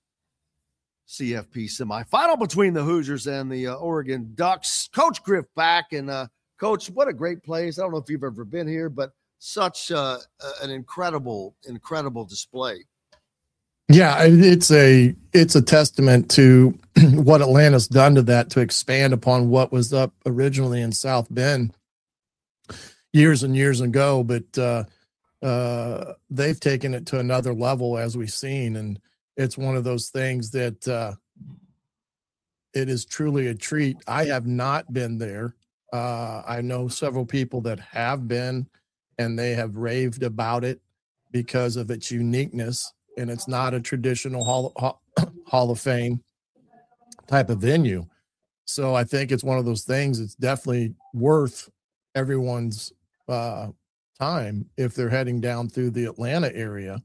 CFP semifinal between the Hoosiers and the Oregon Ducks. Coach Griff back. And, Coach, what a great place. I don't know if you've ever been here, but such an incredible display. Yeah, it's a testament to what Atlanta's done to that to expand upon what was up originally in South Bend years and years ago. But they've taken it to another level, as we've seen, and it's one of those things that it is truly a treat. I have not been there. I know several people that have been, and they have raved about it because of its uniqueness. And it's not a traditional Hall of Fame type of venue. So I think it's one of those things. It's definitely worth everyone's time if they're heading down through the Atlanta area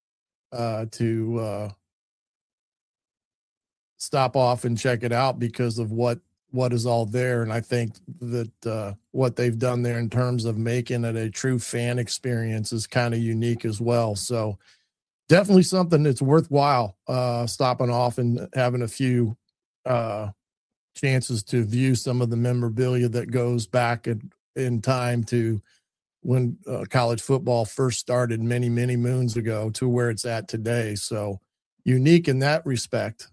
to stop off and check it out because of what is all there. And I think that what they've done there in terms of making it a true fan experience is kind of unique as well. So definitely something that's worthwhile stopping off and having a few chances to view some of the memorabilia that goes back in time to when college football first started many, many moons ago to where it's at today. So unique in that respect.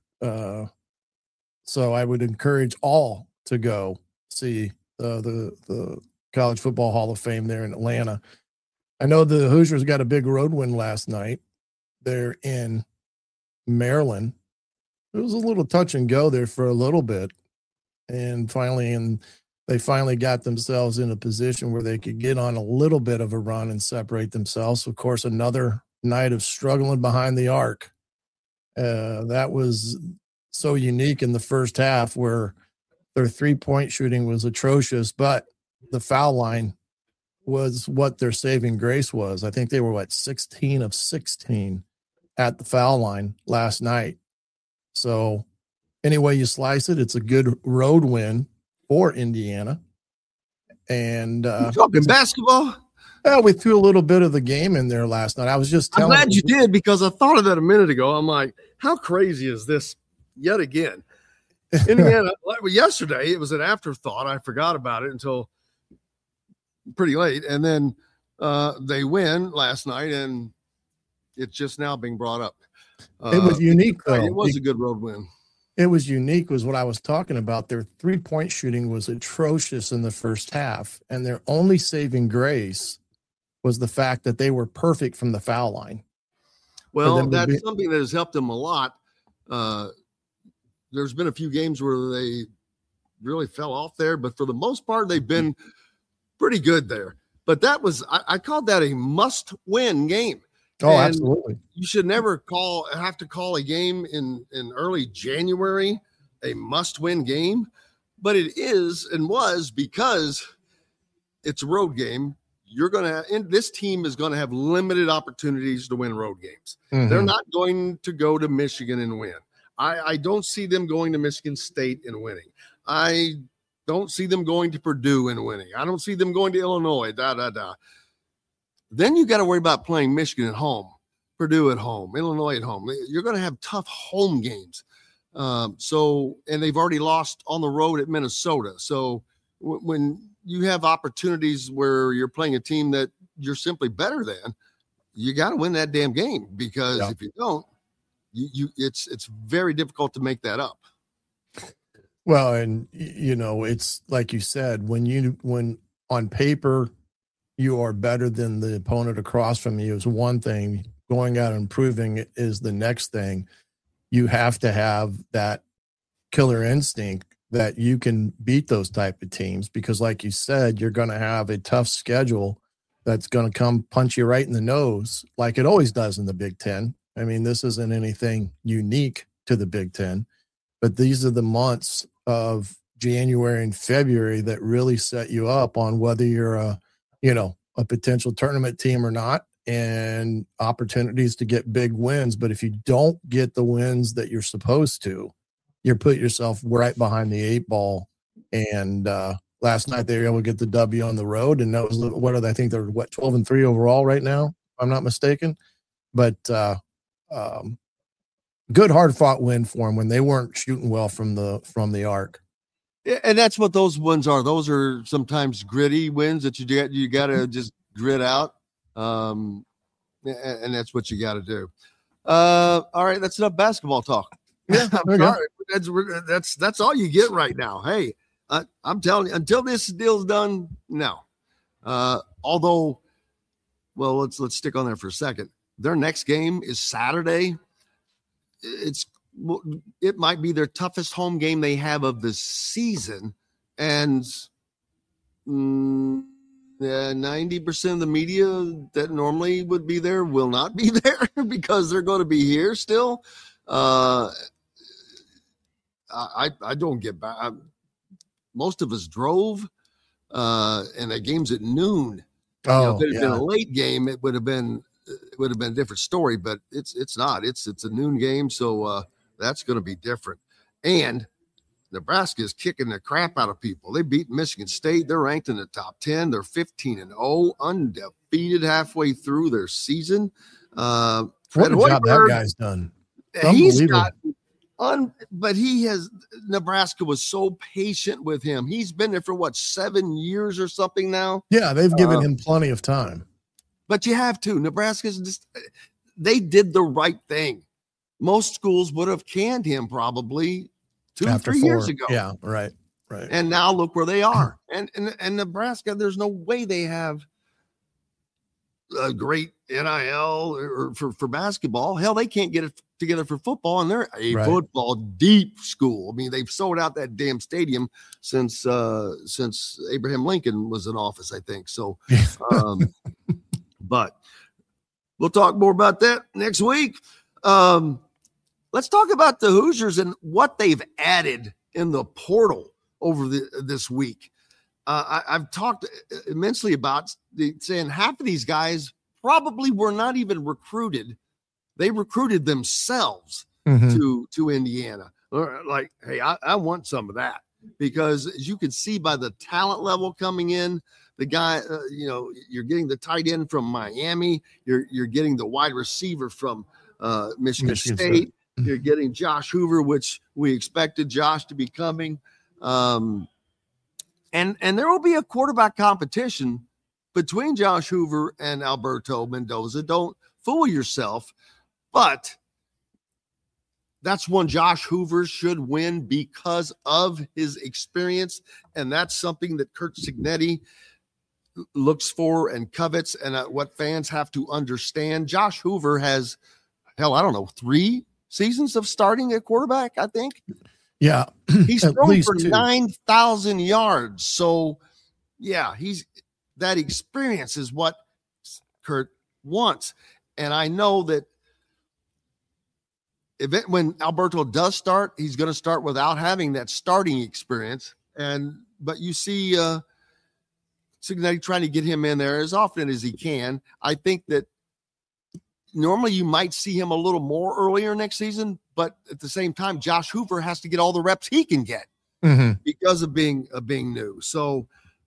So I would encourage all to go see the College Football Hall of Fame there in Atlanta. I know the Hoosiers got a big road win last night. They're in Maryland. It was a little touch and go there for a little bit. And they finally got themselves in a position where they could get on a little bit of a run and separate themselves. Of course, another night of struggling behind the arc. That was so unique in the first half where their 3-point shooting was atrocious, but the foul line was what their saving grace was. I think they were 16 of 16 at the foul line last night. So any way you slice it, it's a good road win for Indiana. And you talking basketball? Well, we threw a little bit of the game in there last night. I was just telling I'm glad you did, because I thought of that a minute ago. I'm like, how crazy is this yet again? Indiana, yesterday, it was an afterthought. I forgot about it until pretty late. And then they win last night, and it's just now being brought up. It was unique, though. It was a good road win. It was unique, was what I was talking about. Their 3-point shooting was atrocious in the first half, and their only saving grace was the fact that they were perfect from the foul line. Well, that's something that has helped them a lot. There's been a few games where they really fell off there, but for the most part, they've been pretty good there. But that was, I called that a must-win game. Oh, and absolutely. You should never have to call a game in early January a must-win game, but it is and was, because it's a road game. This team is going to have limited opportunities to win road games. Mm-hmm. They're not going to go to Michigan and win. I don't see them going to Michigan State and winning. I don't see them going to Purdue and winning. I don't see them going to Illinois, Then you got to worry about playing Michigan at home, Purdue at home, Illinois at home. You're going to have tough home games. And they've already lost on the road at Minnesota. So when you have opportunities where you're playing a team that you're simply better than, you got to win that damn game, because if you don't, it's very difficult to make that up. Well, and it's like you said, when on paper you are better than the opponent across from you is one thing. Going out and proving it is the next thing. You have to have that killer instinct that you can beat those type of teams, because like you said, you're going to have a tough schedule that's going to come punch you right in the nose, like it always does in the Big Ten. I mean, this isn't anything unique to the Big Ten, but these are the months of January and February that really set you up on whether you're a potential tournament team or not, and opportunities to get big wins. But if you don't get the wins that you're supposed to, you put yourself right behind the 8 ball. And last night they were able to get the W on the road, and that was I think they're 12-3 overall right now, if I'm not mistaken. But good hard fought win for them when they weren't shooting well from the arc. And that's what those ones are. Those are sometimes gritty wins that you got to just grit out. And that's what you got to do. All right, that's enough basketball talk. Yeah, I'm sorry. That's all you get right now. Hey, I'm telling you, until this deal's done, no. Although, well, let's stick on there for a second. Their next game is Saturday. It might be their toughest home game they have of the season, and 90% of the media that normally would be there will not be there because they're going to be here still. I don't get back. Most of us drove, and the game's at noon. If it had been a late game, it would have been a different story. But it's not. It's a noon game, so that's going to be different. And Nebraska is kicking the crap out of people. They beat Michigan State. They're ranked in the top 10. They're 15-0, undefeated halfway through their season. What a job that guy's done. But Nebraska was so patient with him. He's been there for 7 years or something now. Yeah, they've given him plenty of time. But you have to. Nebraska's they did the right thing. Most schools would have canned him probably 2-3 years ago. Yeah, right. And now look where they are. And Nebraska, there's no way they have a great NIL or for basketball. Hell, they can't get it together for football, and they're a football deep school. I mean, they've sold out that damn stadium since Abraham Lincoln was in office, I think. So, but we'll talk more about that next week. Let's talk about the Hoosiers and what they've added in the portal over this week. I've talked immensely about saying half of these guys probably were not even recruited. They recruited themselves to Indiana. Like, hey, I want some of that, because as you can see by the talent level coming in, the guy, you're getting the tight end from Miami. You're getting the wide receiver from Michigan State. You're getting Josh Hoover, which we expected Josh to be coming. And there will be a quarterback competition between Josh Hoover and Alberto Mendoza. Don't fool yourself. But that's one Josh Hoover should win because of his experience. And that's something that Curt Cignetti looks for and covets, and what fans have to understand. Josh Hoover has, 3 seasons of starting at quarterback, I think. Yeah. He's thrown for 9,000 yards. So, yeah, that experience is what Curt wants. And I know that when Alberto does start, he's going to start without having that starting experience. But you see Cignetti trying to get him in there as often as he can. I think that normally you might see him a little more earlier next season, but at the same time, Josh Hoover has to get all the reps he can get because of being new. So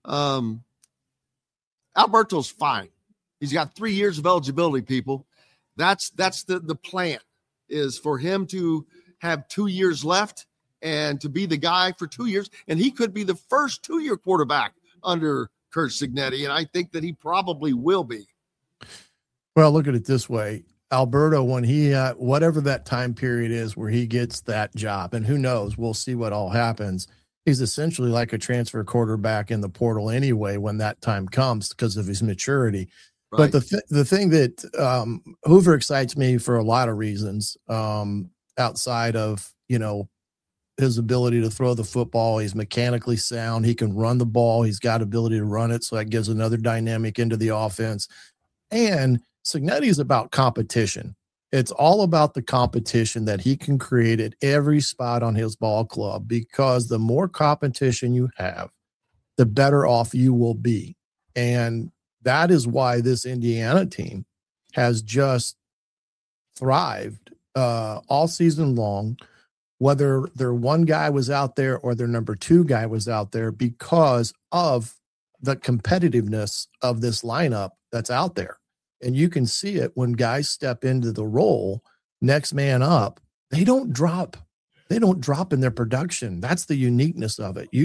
Alberto's fine. He's got 3 years of eligibility, people. That's the plan, is for him to have 2 years left and to be the guy for 2 years. And he could be the first 2-year quarterback under Curt Cignetti. And I think that he probably will be. Well, look at it this way. Alberto, when he, whatever that time period is where he gets that job, and who knows, we'll see what all happens. He's essentially like a transfer quarterback in the portal anyway when that time comes because of his maturity. Right. But the thing that Hoover excites me for a lot of reasons, outside of, his ability to throw the football. He's mechanically sound. He can run the ball. He's got ability to run it. So that gives another dynamic into the offense. And Cignetti is about competition. It's all about the competition that he can create at every spot on his ball club, because the more competition you have, the better off you will be. And that is why this Indiana team has just thrived all season long, whether their one guy was out there or their number 2 guy was out there, because of the competitiveness of this lineup that's out there. And you can see it when guys step into the role, next man up, they don't drop in their production. That's the uniqueness of it.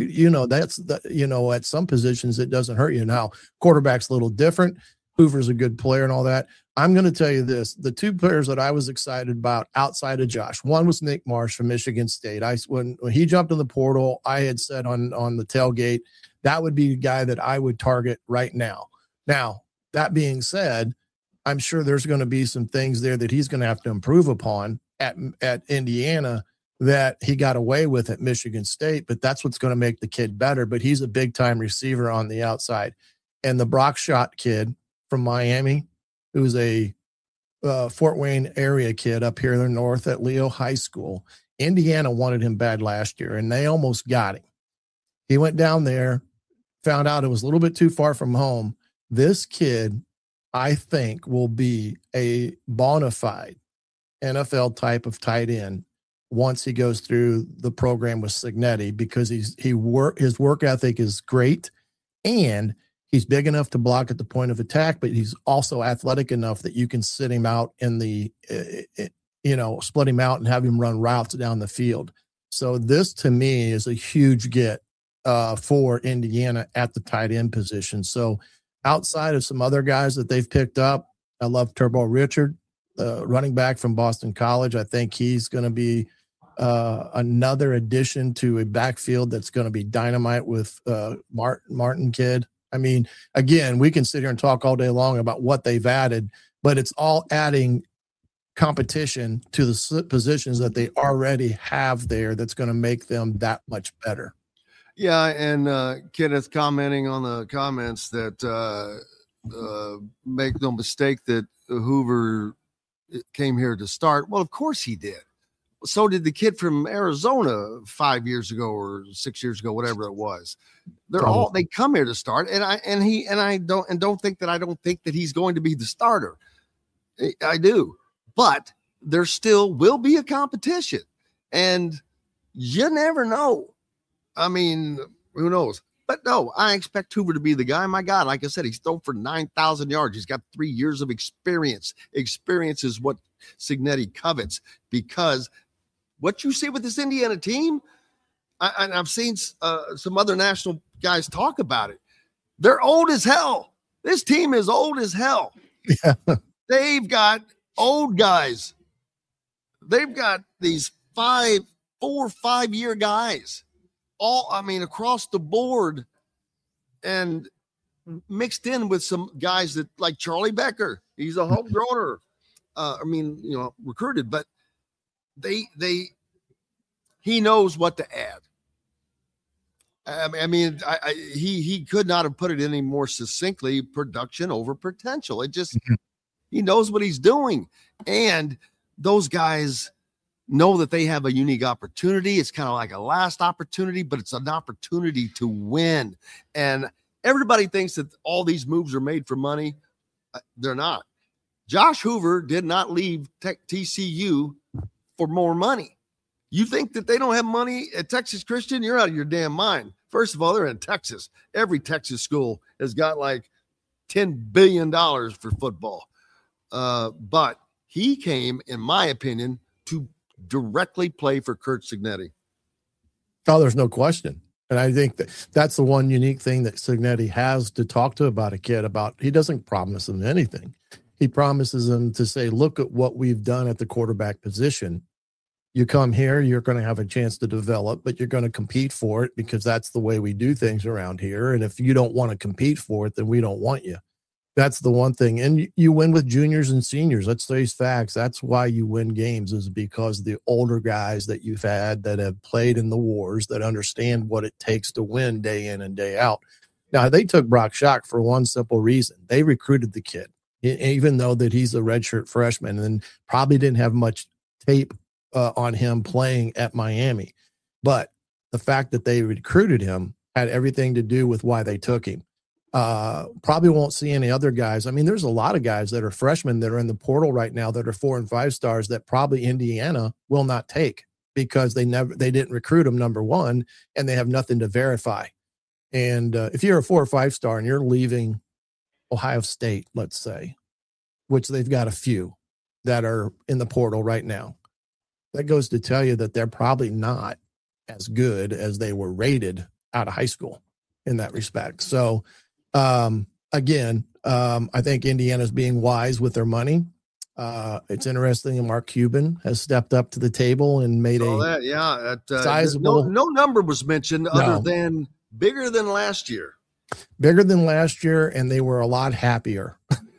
At some positions, it doesn't hurt you. Now, quarterback's a little different. Hoover's a good player and all that. I'm going to tell you this. The 2 players that I was excited about outside of Josh, one was Nick Marsh from Michigan State. When he jumped in the portal, I had said on the tailgate, that would be a guy that I would target right now. Now, that being said, I'm sure there's going to be some things there that he's going to have to improve upon at Indiana that he got away with at Michigan State, but that's what's going to make the kid better. But he's a big-time receiver on the outside. And the Brockshot kid from Miami, who's a Fort Wayne area kid up here in the north at Leo High School, Indiana wanted him bad last year, and they almost got him. He went down there, found out it was a little bit too far from home. This kid, I think, will be a bona fide NFL type of tight end once he goes through the program with Cignetti, because his work ethic is great, and he's big enough to block at the point of attack, but he's also athletic enough that you can sit him out in the, split him out and have him run routes down the field. So this, to me, is a huge get for Indiana at the tight end position. So outside of some other guys that they've picked up, I love Turbo Richard, running back from Boston College. I think he's going to be another addition to a backfield that's going to be dynamite with Martin kid. I mean, again, we can sit here and talk all day long about what they've added, but it's all adding competition to the positions that they already have there that's going to make them that much better. Yeah, and Kenneth commenting on the comments that make no mistake that Hoover came here to start. Well, of course he did. So did the kid from Arizona 5 years ago or 6 years ago, whatever it was. They come here to start, and I don't think that he's going to be the starter. I do, but there still will be a competition, and you never know. I mean, who knows? But no, I expect Hoover to be the guy. My God, like I said, he's thrown for 9,000 yards. He's got 3 years of experience. Experience is what Cignetti covets, because what you see with this Indiana team, and I've seen some other national guys talk about it. They're old as hell. This team is old as hell. Yeah. They've got old guys. They've got these 4 or 5 year guys, across the board, and mixed in with some guys that like Charlie Becker. He's a homegrowner. Recruited, but he knows what to add. He could not have put it any more succinctly: production over potential. It just, he knows what he's doing. And those guys know that they have a unique opportunity. It's kind of like a last opportunity, but it's an opportunity to win. And everybody thinks that all these moves are made for money. They're not. Josh Hoover did not leave TCU for more money. You think that they don't have money at Texas Christian? You're out of your damn mind. First of all, they're in Texas. Every Texas school has got like $10 billion for football. But he came, in my opinion, to directly play for Curt Cignetti. Oh, there's no question. And I think that's the one unique thing that Cignetti has to talk to about a kid about. He doesn't promise him anything. He promises him to say, look at what we've done at the quarterback position. You come here, you're going to have a chance to develop, but you're going to compete for it because that's the way we do things around here. And if you don't want to compete for it, then we don't want you. That's the one thing. And you win with juniors and seniors. Let's face facts. That's why you win games, is because the older guys that you've had that have played in the wars, that understand what it takes to win day in and day out. Now, they took Brock Schock for one simple reason. They recruited the kid, even though that he's a redshirt freshman and probably didn't have much tape on him playing at Miami. But the fact that they recruited him had everything to do with why they took him. Probably won't see any other guys. I mean, there's a lot of guys that are freshmen that are in the portal right now that are 4 and 5 stars that probably Indiana will not take because they didn't recruit them, number one, and they have nothing to verify. And if you're a 4 or 5 star and you're leaving Ohio State, let's say, which they've got a few that are in the portal right now, that goes to tell you that they're probably not as good as they were rated out of high school in that respect. So, again, I think Indiana's being wise with their money. It's interesting that Mark Cuban has stepped up to the table and made sizable. No number was mentioned other than bigger than last year. Bigger than last year, and they were a lot happier.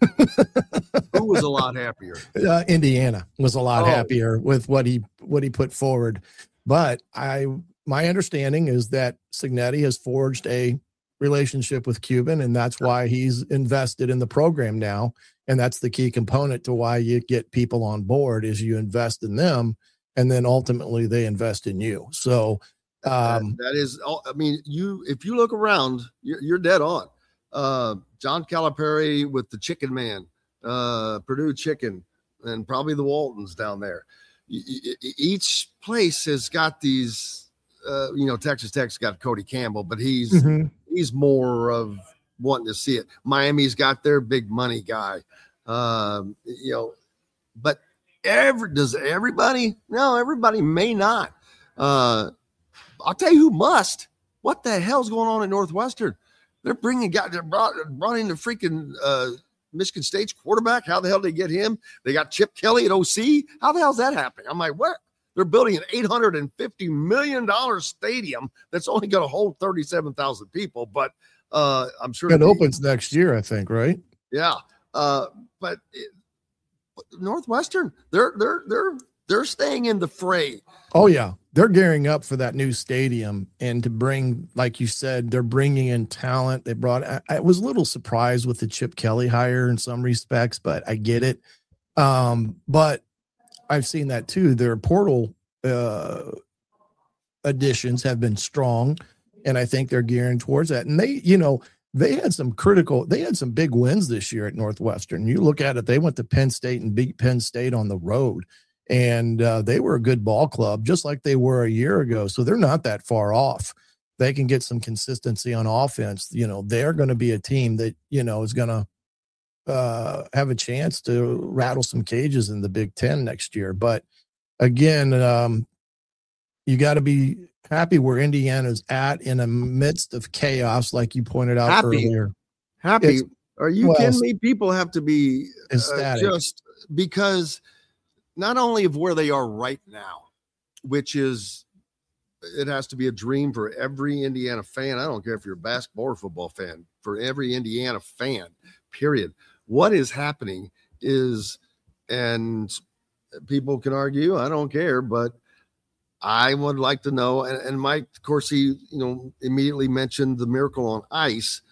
Who was a lot happier? Indiana was a lot happier with what he put forward. But my understanding is that Cignetti has forged a relationship with Cuban, and that's why he's invested in the program now. And that's the key component to why you get people on board, is you invest in them, and then ultimately they invest in you. So that is, I mean, if you look around, you're dead on. John Calipari with the Chicken Man, Purdue Chicken, and probably the Waltons down there. Each place has got these, Texas Tech's got Cody Campbell, but he's more of wanting to see it. Miami's got their big money guy, but does everybody? No, everybody may not. I'll tell you who must. What the hell's going on at Northwestern? They're brought in the freaking Michigan State's quarterback. How the hell did they get him? They got Chip Kelly at OC. How the hell's that happening? I'm like, what? They're building an $850 million stadium that's only going to hold 37,000 people, but I'm sure it opens next year, I think, right? Yeah, but Northwestern, they're staying in the fray. Oh yeah, they're gearing up for that new stadium, and to bring, like you said, they're bringing in talent. They brought. I was a little surprised with the Chip Kelly hire in some respects, but I get it. But I've seen that too. Their portal additions have been strong, and I think they're gearing towards that. And they had some big wins this year at Northwestern. You look at it, they went to Penn State and beat Penn State on the road, and they were a good ball club, just like they were a year ago. So they're not that far off. They can get some consistency on offense. They're going to be a team that, is going to have a chance to rattle some cages in the Big Ten next year. But again, you got to be happy where Indiana's at in the midst of chaos, like you pointed out earlier. Happy? Are you kidding me? People have to be just because not only of where they are right now, which is, it has to be a dream for every Indiana fan. I don't care if you're a basketball or football fan, for every Indiana fan, period. What is happening is, and people can argue, I don't care, but I would like to know. And Mike, of course, he, immediately mentioned the Miracle on Ice.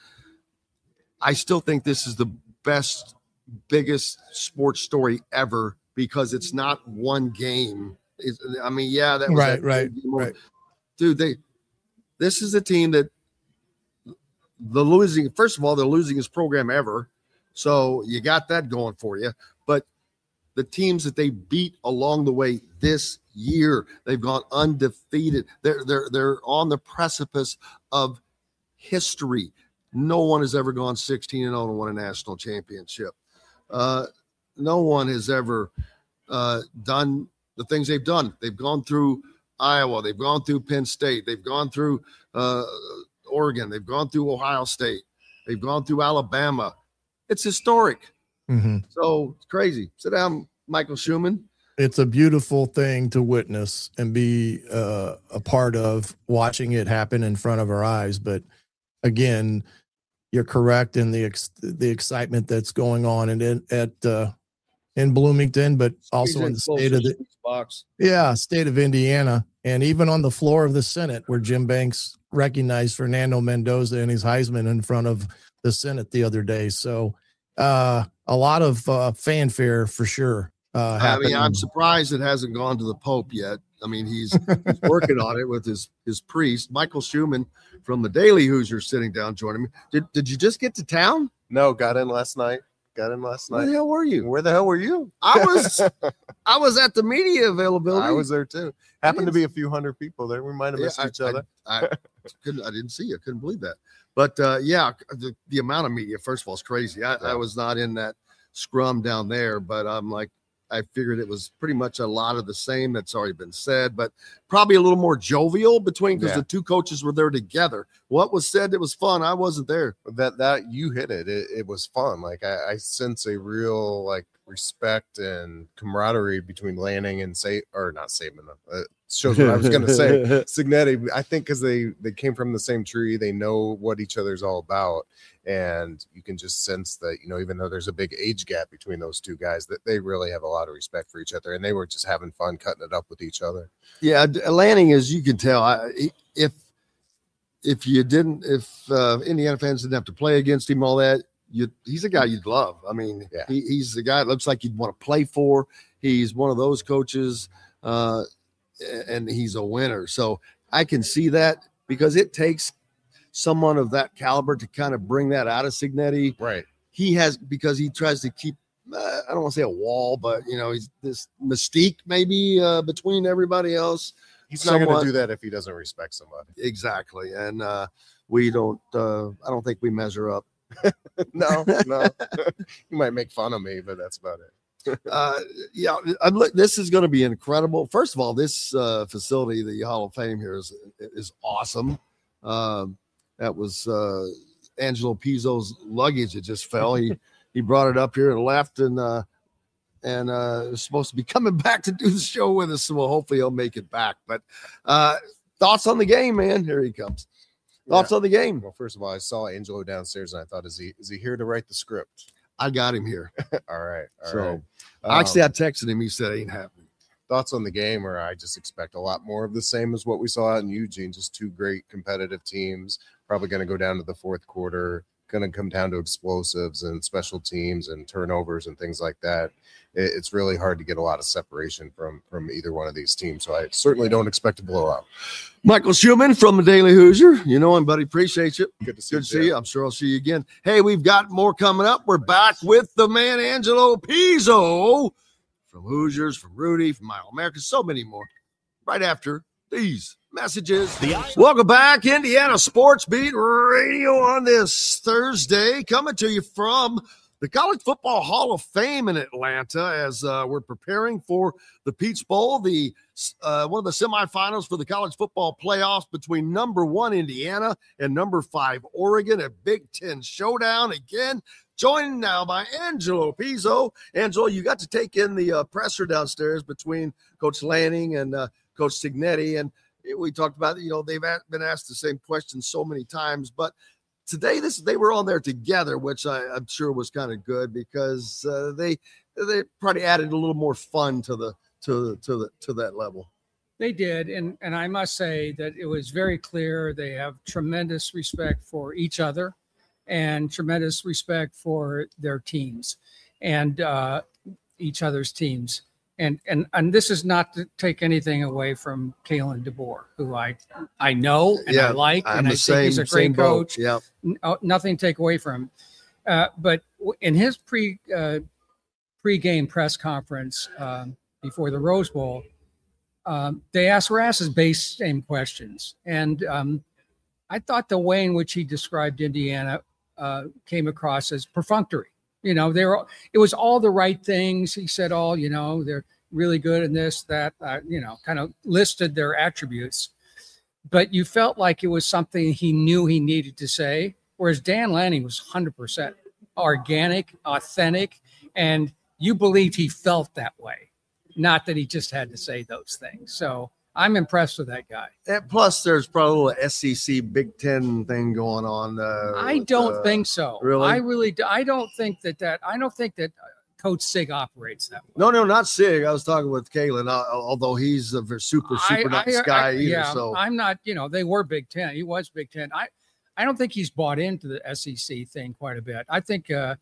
I still think this is the biggest sports story ever, because it's not one game. That was right. Dude, this is a team that they're losing his program ever. So you got that going for you. But the teams that they beat along the way this year, they've gone undefeated. They're on the precipice of history. No one has ever gone 16-0 and won a national championship. No one has ever done the things they've done. They've gone through Iowa. They've gone through Penn State. They've gone through Oregon. They've gone through Ohio State. They've gone through Alabama. It's historic. Mm-hmm. So it's crazy. Sit down, Michael Schumann. It's a beautiful thing to witness and be a part of, watching it happen in front of our eyes. But again, you're correct in the excitement that's going on in Bloomington, but also in the state of Indiana, and even on the floor of the Senate, where Jim Banks recognized Fernando Mendoza and his Heisman in front of the Senate the other day. So a lot of fanfare for sure. I'm surprised it hasn't gone to the Pope yet. He's working on it with his priest, Michael Schumann from the Daily Hoosier, sitting down joining me. Did you just get to town? No, got in last night. Where the hell were you? Where the hell were you? I was at the media availability. I was there too. Happened to be a few hundred people there. We might have missed each other. I didn't see you. I couldn't believe that. But the amount of media, first of all, is crazy. I was not in that scrum down there, but I figured it was pretty much a lot of the same that's already been said, but probably a little more jovial because the two coaches were there together. What was said, it was fun. I wasn't there. That you hit it. It was fun. I sense a real respect and camaraderie between Lanning and not Saban. Shows what I was going to say. Cignetti, I think because they came from the same tree, they know what each other's all about. And you can just sense that, even though there's a big age gap between those two guys, that they really have a lot of respect for each other, and they were just having fun cutting it up with each other. Yeah, Lanning, as you can tell, if Indiana fans didn't have to play against him, all that, he's a guy you'd love. He's the guy that looks like you'd want to play for. He's one of those coaches, and he's a winner. So I can see that, because it takes someone of that caliber to kind of bring that out of Cignetti. Right. Because he tries to keep, I don't want to say a wall, but he's this mystique maybe between everybody else. He's not going to do that if he doesn't respect somebody. Exactly. And we don't, I don't think we measure up. No. You might make fun of me, but that's about it. This is going to be incredible. First of all, this facility, the Hall of Fame here, is awesome. That was Angelo Pizzo's luggage. It just fell. He brought it up here and left, and was supposed to be coming back to do the show with us. So hopefully he'll make it back. But thoughts on the game, man? Here he comes. Thoughts on the game? Well, first of all, I saw Angelo downstairs, and I thought, is he here to write the script? I got him here. All right. Actually, I texted him. He said it ain't happening. Thoughts on the game, or I just expect a lot more of the same as what we saw out in Eugene. Just two great competitive teams. Probably going to go down to the fourth quarter. going to come down to explosives and special teams and turnovers and things like that, it's really hard to get a lot of separation from either one of these teams. So I certainly don't expect a blowout. Michael Schumann from the Daily Hoosier. You know him, buddy. Appreciate you. Good to see you. I'm sure I'll see you again. Hey, we've got more coming up. We're back with the man, Angelo Pizzo, from Hoosiers, from Rudy, from My America, so many more. Right after these messages. Welcome back, Indiana Sports Beat Radio on this Thursday, coming to you from the College Football Hall of Fame in Atlanta as we're preparing for the Peach Bowl, the one of the semifinals for the college football playoffs between number 1 Indiana and number 5 Oregon, a Big Ten showdown again. Joined now by Angelo Pizzo. Angelo, you got to take in the presser downstairs between Coach Lanning and Coach Signetti, and we talked about, they've been asked the same question so many times, but today they were on there together, which I'm sure was kind of good because they probably added a little more fun to that level. They did, and I must say that it was very clear they have tremendous respect for each other and tremendous respect for their teams and each other's teams. And this is not to take anything away from Kalen DeBoer, who I know and I like, and I think he's a great coach. Yeah, nothing to take away from him. But in his pre-game press conference before the Rose Bowl, they asked Ras's same questions, and I thought the way in which he described Indiana came across as perfunctory. It was all the right things. He said, they're really good in this, that, kind of listed their attributes. But you felt like it was something he knew he needed to say, whereas Dan Lanning was 100% organic, authentic, and you believed he felt that way, not that he just had to say those things. So I'm impressed with that guy. And plus, there's probably a little SEC Big Ten thing going on. I don't think so. Really? I don't think that Coach Sig operates that way. No, not Sig. I was talking with Kalen, although he's a very super nice guy either. Yeah, so I'm not, they were Big Ten. He was Big Ten. I don't think he's bought into the SEC thing quite a bit. I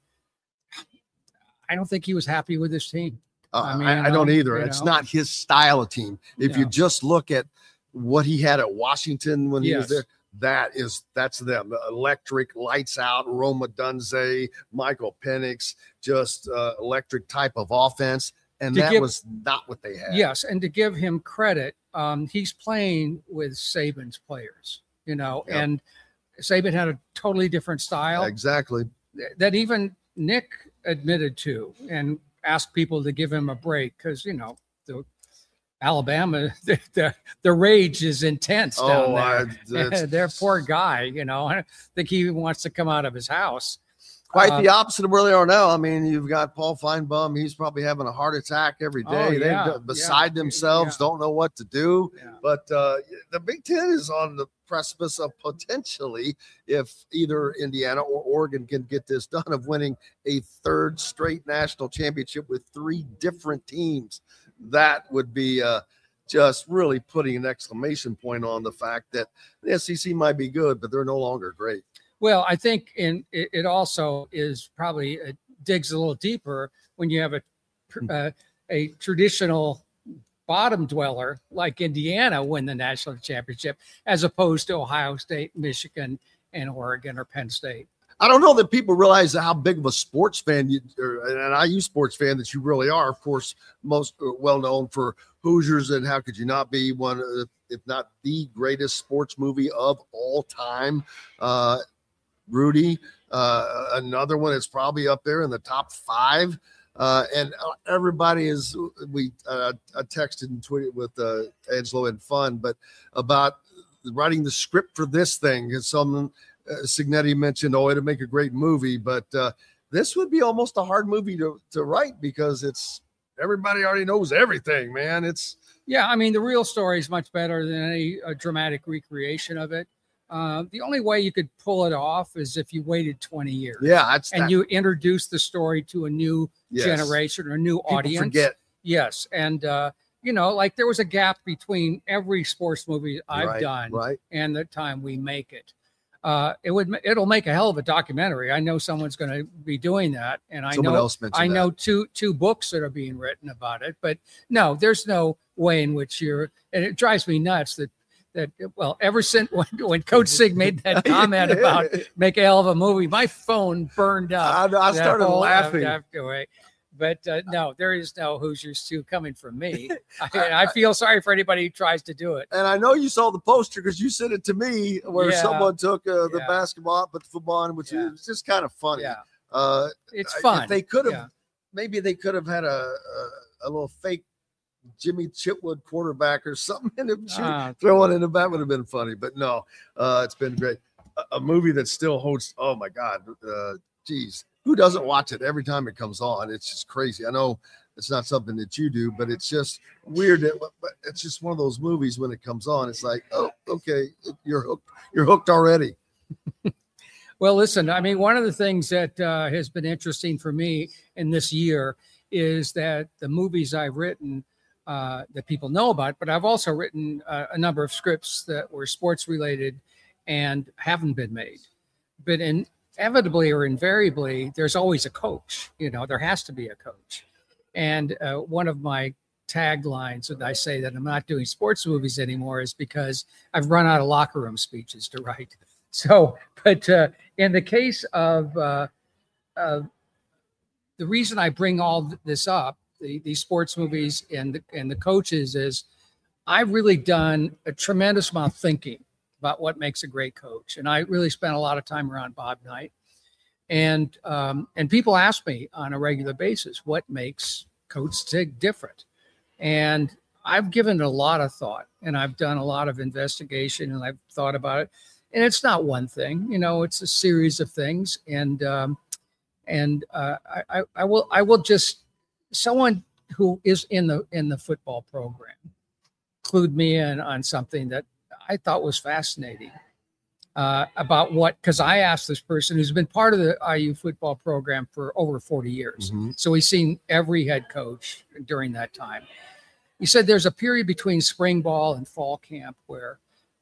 don't think he was happy with his team. I don't either. It's not his style of team. If you just look at what he had at Washington when he was there, that's them. Electric, lights out, Roma Dunze, Michael Penix, just electric type of offense. And that was not what they had. Yes, and to give him credit, he's playing with Saban's players, and Saban had a totally different style. Exactly. That even Nick admitted to and asked people to give him a break because, the Alabama, the rage is intense down there. Their poor guy, I don't think he wants to come out of his house. Quite the opposite of where they are now. I mean, you've got Paul Feinbaum. He's probably having a heart attack every day. They're beside themselves, don't know what to do. Yeah. But the Big Ten is on the precipice of potentially, if either Indiana or Oregon can get this done, of winning a third straight national championship with 3 different teams. That would be just really putting an exclamation point on the fact that the SEC might be good, but they're no longer great. Well, I think it also is probably digs a little deeper when you have a traditional bottom dweller like Indiana win the national championship as opposed to Ohio State, Michigan, and Oregon or Penn State. I don't know that people realize how big of a sports fan an IU sports fan that you really are. Of course, most well known for Hoosiers, and how could you not be one, if not the greatest sports movie of all time? Rudy, another one that's probably up there in the top 5. And everybody is, I texted and tweeted with Angelo and Fun, but about writing the script for this thing. And someone, Signetti mentioned, it'd make a great movie, but this would be almost a hard movie to write because everybody already knows everything, man. I mean, the real story is much better than any dramatic recreation of it. The only way you could pull it off is if you waited 20 years. Yeah, you introduce the story to a new generation or a new audience. Forget. Yes, and like there was a gap between every sports movie I've done and the time we make it. It'll make a hell of a documentary. I know someone's going to be doing that, and Someone else mentioned I know that. two books that are being written about it. But no, there's no way in which and it drives me nuts that ever since when Coach Sig made that comment about make a hell of a movie, my phone burned up. I started laughing. But no, there is no Hoosiers 2 coming from me. I feel sorry for anybody who tries to do it. And I know you saw the poster because you sent it to me where someone took the basketball, but the football, in, which was just kind of funny. Yeah. It's fun. If they could have, maybe they could have had a little fake Jimmy Chitwood quarterback or something in it, throw it in the back would have been funny. But no, it's been great. A movie that still holds. Oh my God, geez, who doesn't watch it every time it comes on? It's just crazy. I know it's not something that you do, but it's just weird. But it's just one of those movies when it comes on. It's like, oh, okay, you're hooked. You're hooked already. Well, listen, I mean, one of the things that has been interesting for me in this year is that the movies I've written. That people know about, but I've also written a number of scripts that were sports related and haven't been made. But inevitably or invariably, there's always a coach. There has to be a coach. And one of my taglines that I say that I'm not doing sports movies anymore is because I've run out of locker room speeches to write. So, but in the case of the reason I bring all this up, these sports movies and the coaches is I've really done a tremendous amount of thinking about what makes a great coach. And I really spent a lot of time around Bob Knight. And people ask me on a regular basis, what makes Coach Sig different? And I've given it a lot of thought and I've done a lot of investigation and I've thought about it. And it's not one thing, it's a series of things. And I will just, someone who is in the football program clued me in on something that I thought was fascinating about because I asked this person who's been part of the IU football program for over 40 years. Mm-hmm. So he's seen every head coach during that time. He said there's a period between spring ball and fall camp where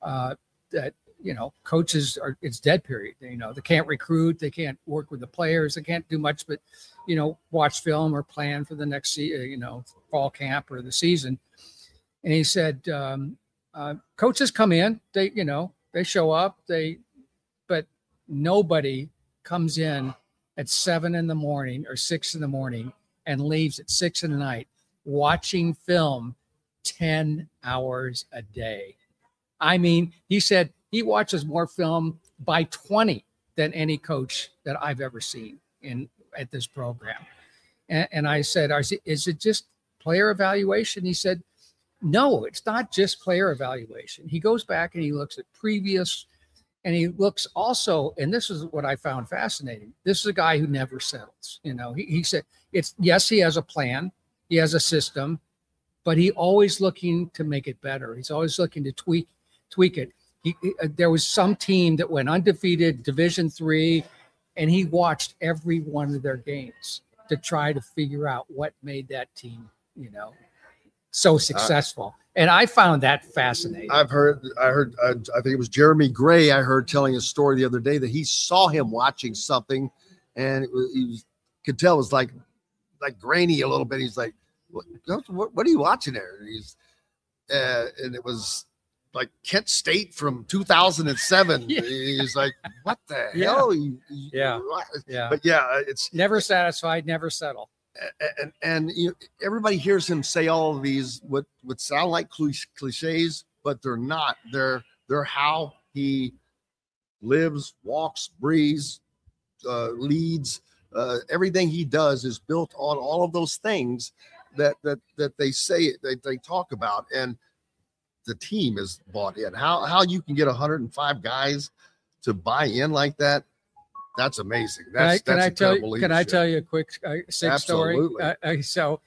coaches it's dead period. They can't recruit, they can't work with the players, they can't do much but watch film or plan for the next fall camp or the season. And he said coaches come in, they show up, but nobody comes in at 7 a.m. or 6 a.m. and leaves at 6 p.m. watching film 10 hours a day. I mean, he said he watches more film by 20 than any coach that I've ever seen at this program. And I said, is it just player evaluation? He said, no, it's not just player evaluation. He goes back and he looks at previous, and he looks also, and this is what I found fascinating. This is a guy who never settles. He said, yes, he has a plan, he has a system, but he always looking to make it better. He's always looking to tweak it. There was some team that went undefeated, Division III, and he watched every one of their games to try to figure out what made that team, so successful. And I found that fascinating. I think it was Jeremy Gray. I heard telling a story the other day that he saw him watching something, and could tell it was like grainy a little bit. He's like, "What are you watching there?" And and it was like Kent State from 2007. Yeah. He's like, what the hell? Yeah. But it's never satisfied, never settle. And everybody hears him say all of these what sound like cliches, but they're not. They're how he lives, walks, breathes, leads. Everything he does is built on all of those things that they say, they talk about. And the team is bought in. How you can get 105 guys to buy in like that? That's amazing. Can I tell you a quick Sig story? So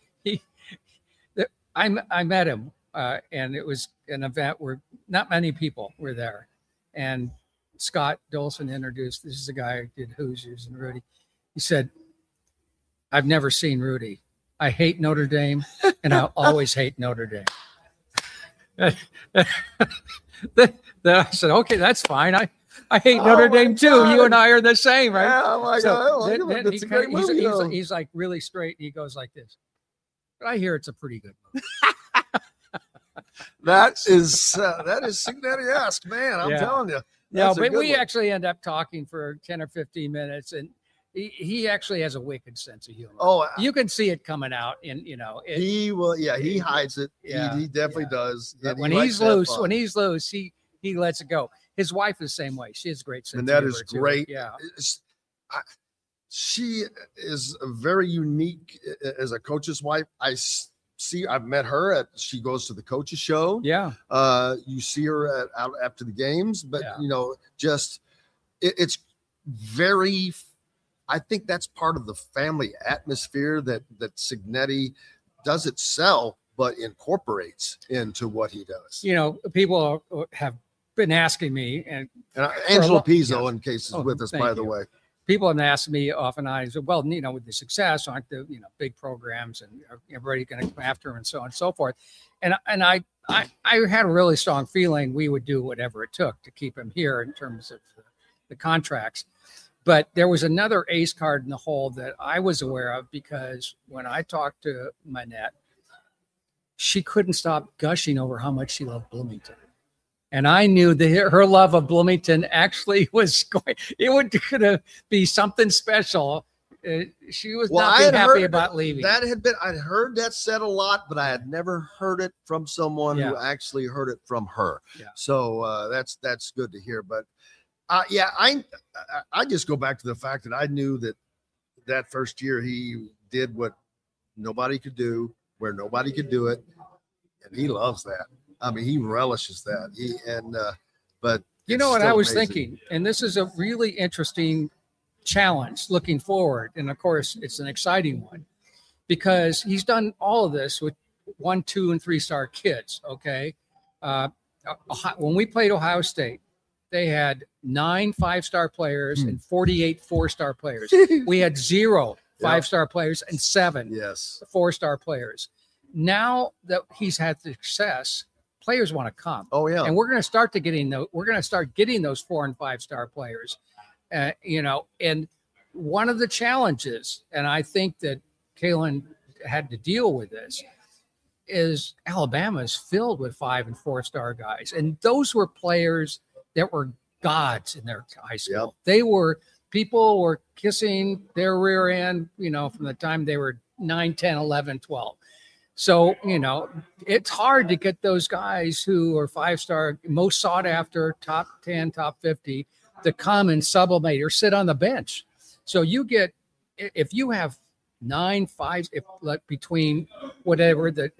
I met him, and it was an event where not many people were there, and Scott Dolson introduced. This is a guy who did Hoosiers and Rudy. He said, "I've never seen Rudy. I hate Notre Dame, and I'll always hate Notre Dame." Then I said, okay, that's fine. I hate Notre Dame too. God. You and I are the same, right? Yeah, oh my God. Then It's a great movie, he's, though. he's like really straight, and he goes like this. But I hear it's a pretty good movie. That is Signetti-esque, man. I'm telling you. No, That's a but good we one. actually end up talking for 10 or 15 minutes, and he actually has a wicked sense of humor. Oh, you can see it coming out, and he will. Yeah, he hides it. Yeah, he definitely does. But And when he he's likes to have loose, fun. he lets it go. His wife is the same way. She has great sense And of that humor is too. great. Yeah. She is very unique as a coach's wife. I've met her she goes to the coaches show. Yeah. You see her out after the games, but it's very, I think that's part of the family atmosphere that Signetti doesn't sell, but incorporates into what he does. People have been asking me, and Angelo Pizzo, in case is with us, thank by the you. way. People have asked me often, I said, well, with the success, aren't the big programs and everybody going to come after him and so on and so forth. And I had a really strong feeling we would do whatever it took to keep him here in terms of the contracts. But there was another ace card in the hole that I was aware of, because when I talked to Manette, she couldn't stop gushing over how much she loved Bloomington. And I knew that her love of Bloomington actually was going to be something special. She was not happy about leaving. I'd heard that said a lot, but I had never heard it from someone who actually heard it from her. Yeah. So that's good to hear. But I just go back to the fact that I knew that first year he did what nobody could do, where nobody could do it, and he loves that. I mean, he relishes that. But you know what I was thinking, and this is a really interesting challenge looking forward. And of course, it's an exciting one, because he's done all of this with 1, 2, and 3-star kids. Okay. When we played Ohio State, they had 9 5-star players and 48 4-star players. We had 0 5-star players and 7 4-star players. Now that he's had success, players want to come. Oh yeah, and we're going to start getting those 4 and 5-star players. And one of the challenges, and I think that Kalen had to deal with this, is Alabama is filled with 5 and 4-star guys, and those were players that were gods in their high school. Yep. People were kissing their rear end, from the time they were 9, 10, 11, 12. So, it's hard to get those guys who are 5-star, most sought after, top 10, top 50, to come and sublimate or sit on the bench. So if you have 9 5s, between whatever the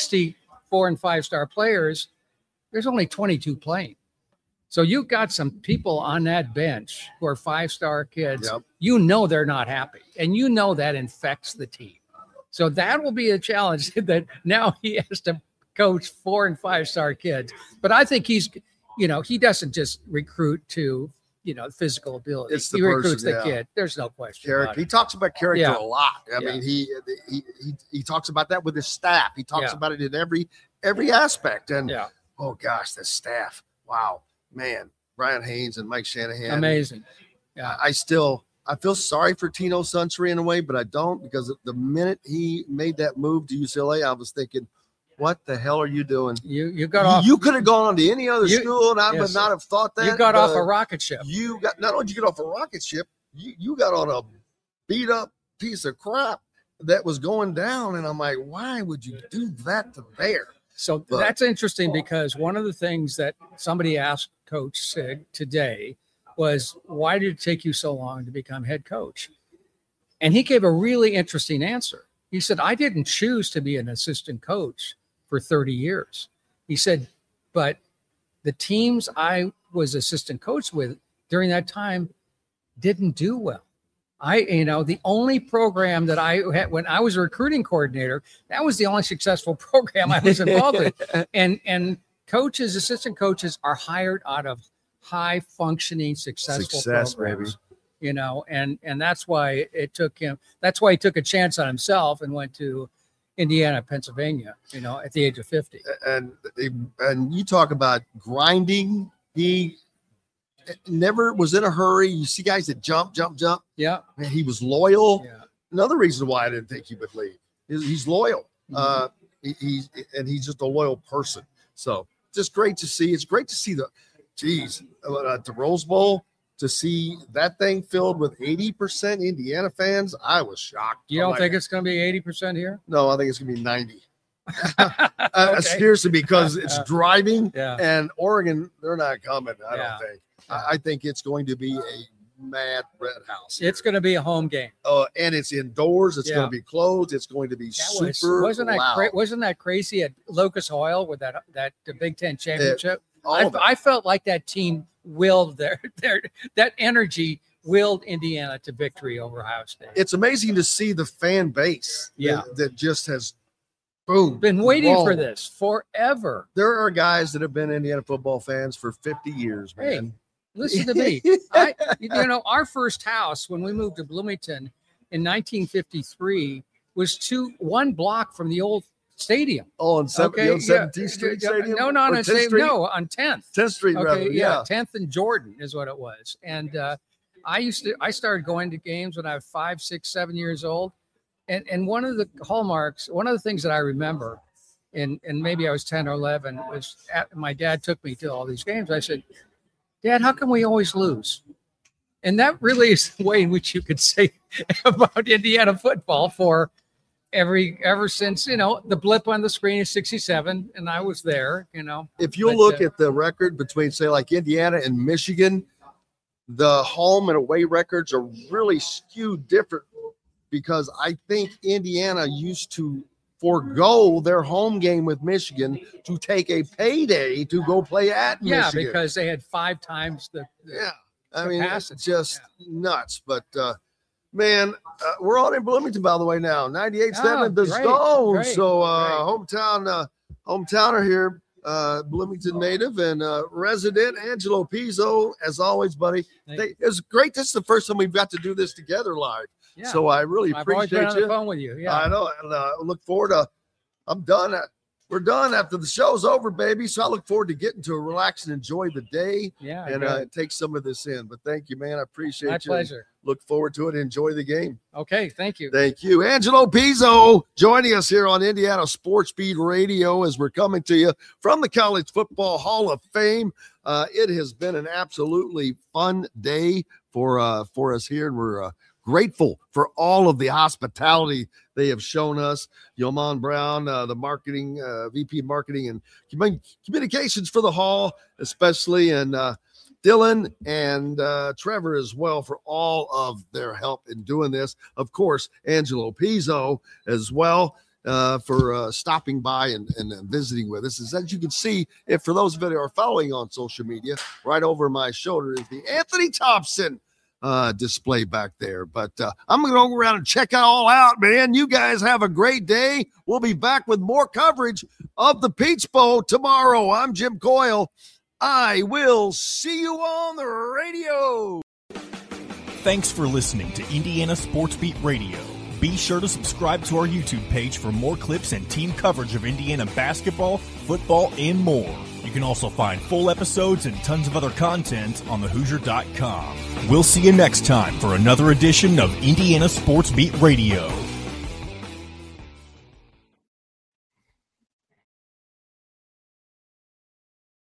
64 and 5-star players, there's only 22 playing. So you've got some people on that bench who are 5-star kids. Yep. They're not happy, and that infects the team. So that will be a challenge that now he has to coach 4 and 5-star kids. But I think he doesn't just recruit to, physical ability. He recruits the kid. There's no question. Character. He talks about character a lot. I mean, he talks about that with his staff. He talks about it in every aspect. And oh gosh, the staff. Wow, man. Brian Haynes and Mike Shanahan. Amazing. Yeah. I feel sorry for Tino Sunseri in a way, but I don't, because the minute he made that move to UCLA, I was thinking, what the hell are you doing? You got off. You could have gone on to any other school, and I would not have thought that. You got off a rocket ship. Not only did you get off a rocket ship, you got on a beat up piece of crap that was going down, and I'm like, why would you do that to there? So that's interesting, because one of the things that somebody asked Coach Sig today was, why did it take you so long to become head coach? And he gave a really interesting answer. He said, I didn't choose to be an assistant coach for 30 years. He said, but the teams I was assistant coach with during that time didn't do well. The only program that I had when I was a recruiting coordinator, that was the only successful program I was involved in. And coaches, assistant coaches are hired out of high functioning, successful programs, baby. And that's why it took him. That's why he took a chance on himself and went to Indiana, Pennsylvania, at the age of 50. And you talk about grinding. He never was in a hurry. You see guys that jump. Yeah. Man, he was loyal. Yeah. Another reason why I didn't think he would leave is he's loyal. He's just a loyal person. So just great to see. It's great to see the Rose Bowl, to see that thing filled with 80% Indiana fans. I was shocked. You don't think it's going to be 80% here? No, I think it's going to be 90. Okay. Seriously, because it's driving, Yeah. and Oregon, they're not coming. I Yeah. don't think. I think it's going to be a mad red house. It's going to be a home game. And it's indoors. It's Yeah. going to be closed. It's going to be super Wasn't that crazy at Locust Oil with that the Big Ten championship? I felt like that team willed that energy willed Indiana to victory over Ohio State. It's amazing to see the fan base that just has been waiting for this forever. There are guys that have been Indiana football fans for 50 years, man. Hey, listen to me. Our first house when we moved to Bloomington in 1953 was one block from the old stadium. Oh, on 17th Street Stadium? No, not on 10th. No, on 10th. 10th Street, rather. Yeah, 10th and Jordan is what it was. And I started going to games when I was 5, 6, 7 years old. And one of the hallmarks, one of the things that I remember, and maybe I was 10 or 11, was my dad took me to all these games. I said, Dad, how come we always lose? And that really is the way in which you could say about Indiana football ever since, the blip on the screen is 67, and I was there, If you look at the record between, say, like Indiana and Michigan, the home and away records are really skewed different, because I think Indiana used to forego their home game with Michigan to take a payday to go play at Michigan. Yeah, because they had 5 times the I mean, capacity. it's just nuts. But, man, we're on in Bloomington, by the way, now. 98.7 The Stone. Great, so hometowner here, Bloomington native and resident, Angelo Pizzo, as always, buddy. It's great. This is the first time we've got to do this together live. Yeah. So I really I've always appreciate been on the phone with you. Yeah. I know. And I look forward to I'm done. We're done after the show's over, baby. So I look forward to getting to relax and enjoy the day. Yeah. And take some of this in. But thank you, man. I appreciate My you. pleasure. Look forward to it. Enjoy the game. Okay. Thank you. Thank you. Angelo Pizzo joining us here on Indiana Sports Beat Radio as we're coming to you from the College Football Hall of Fame. It has been an absolutely fun day for us here, and we're grateful for all of the hospitality they have shown us. Yoman Brown, the marketing VP Marketing and Communications for the Hall, especially, and Dylan and Trevor as well for all of their help in doing this. Of course, Angelo Pizzo as well for stopping by and visiting with us. As you can see, if for those of you that are following on social media, right over my shoulder is the Anthony Thompson display back there. But I'm going to go around and check it all out, man. You guys have a great day. We'll be back with more coverage of the Peach Bowl tomorrow. I'm Jim Coyle. I will see you on the radio. Thanks for listening to Indiana Sports Beat Radio. Be sure to subscribe to our YouTube page for more clips and team coverage of Indiana basketball, football, and more. You can also find full episodes and tons of other content on thehoosier.com. We'll see you next time for another edition of Indiana Sports Beat Radio.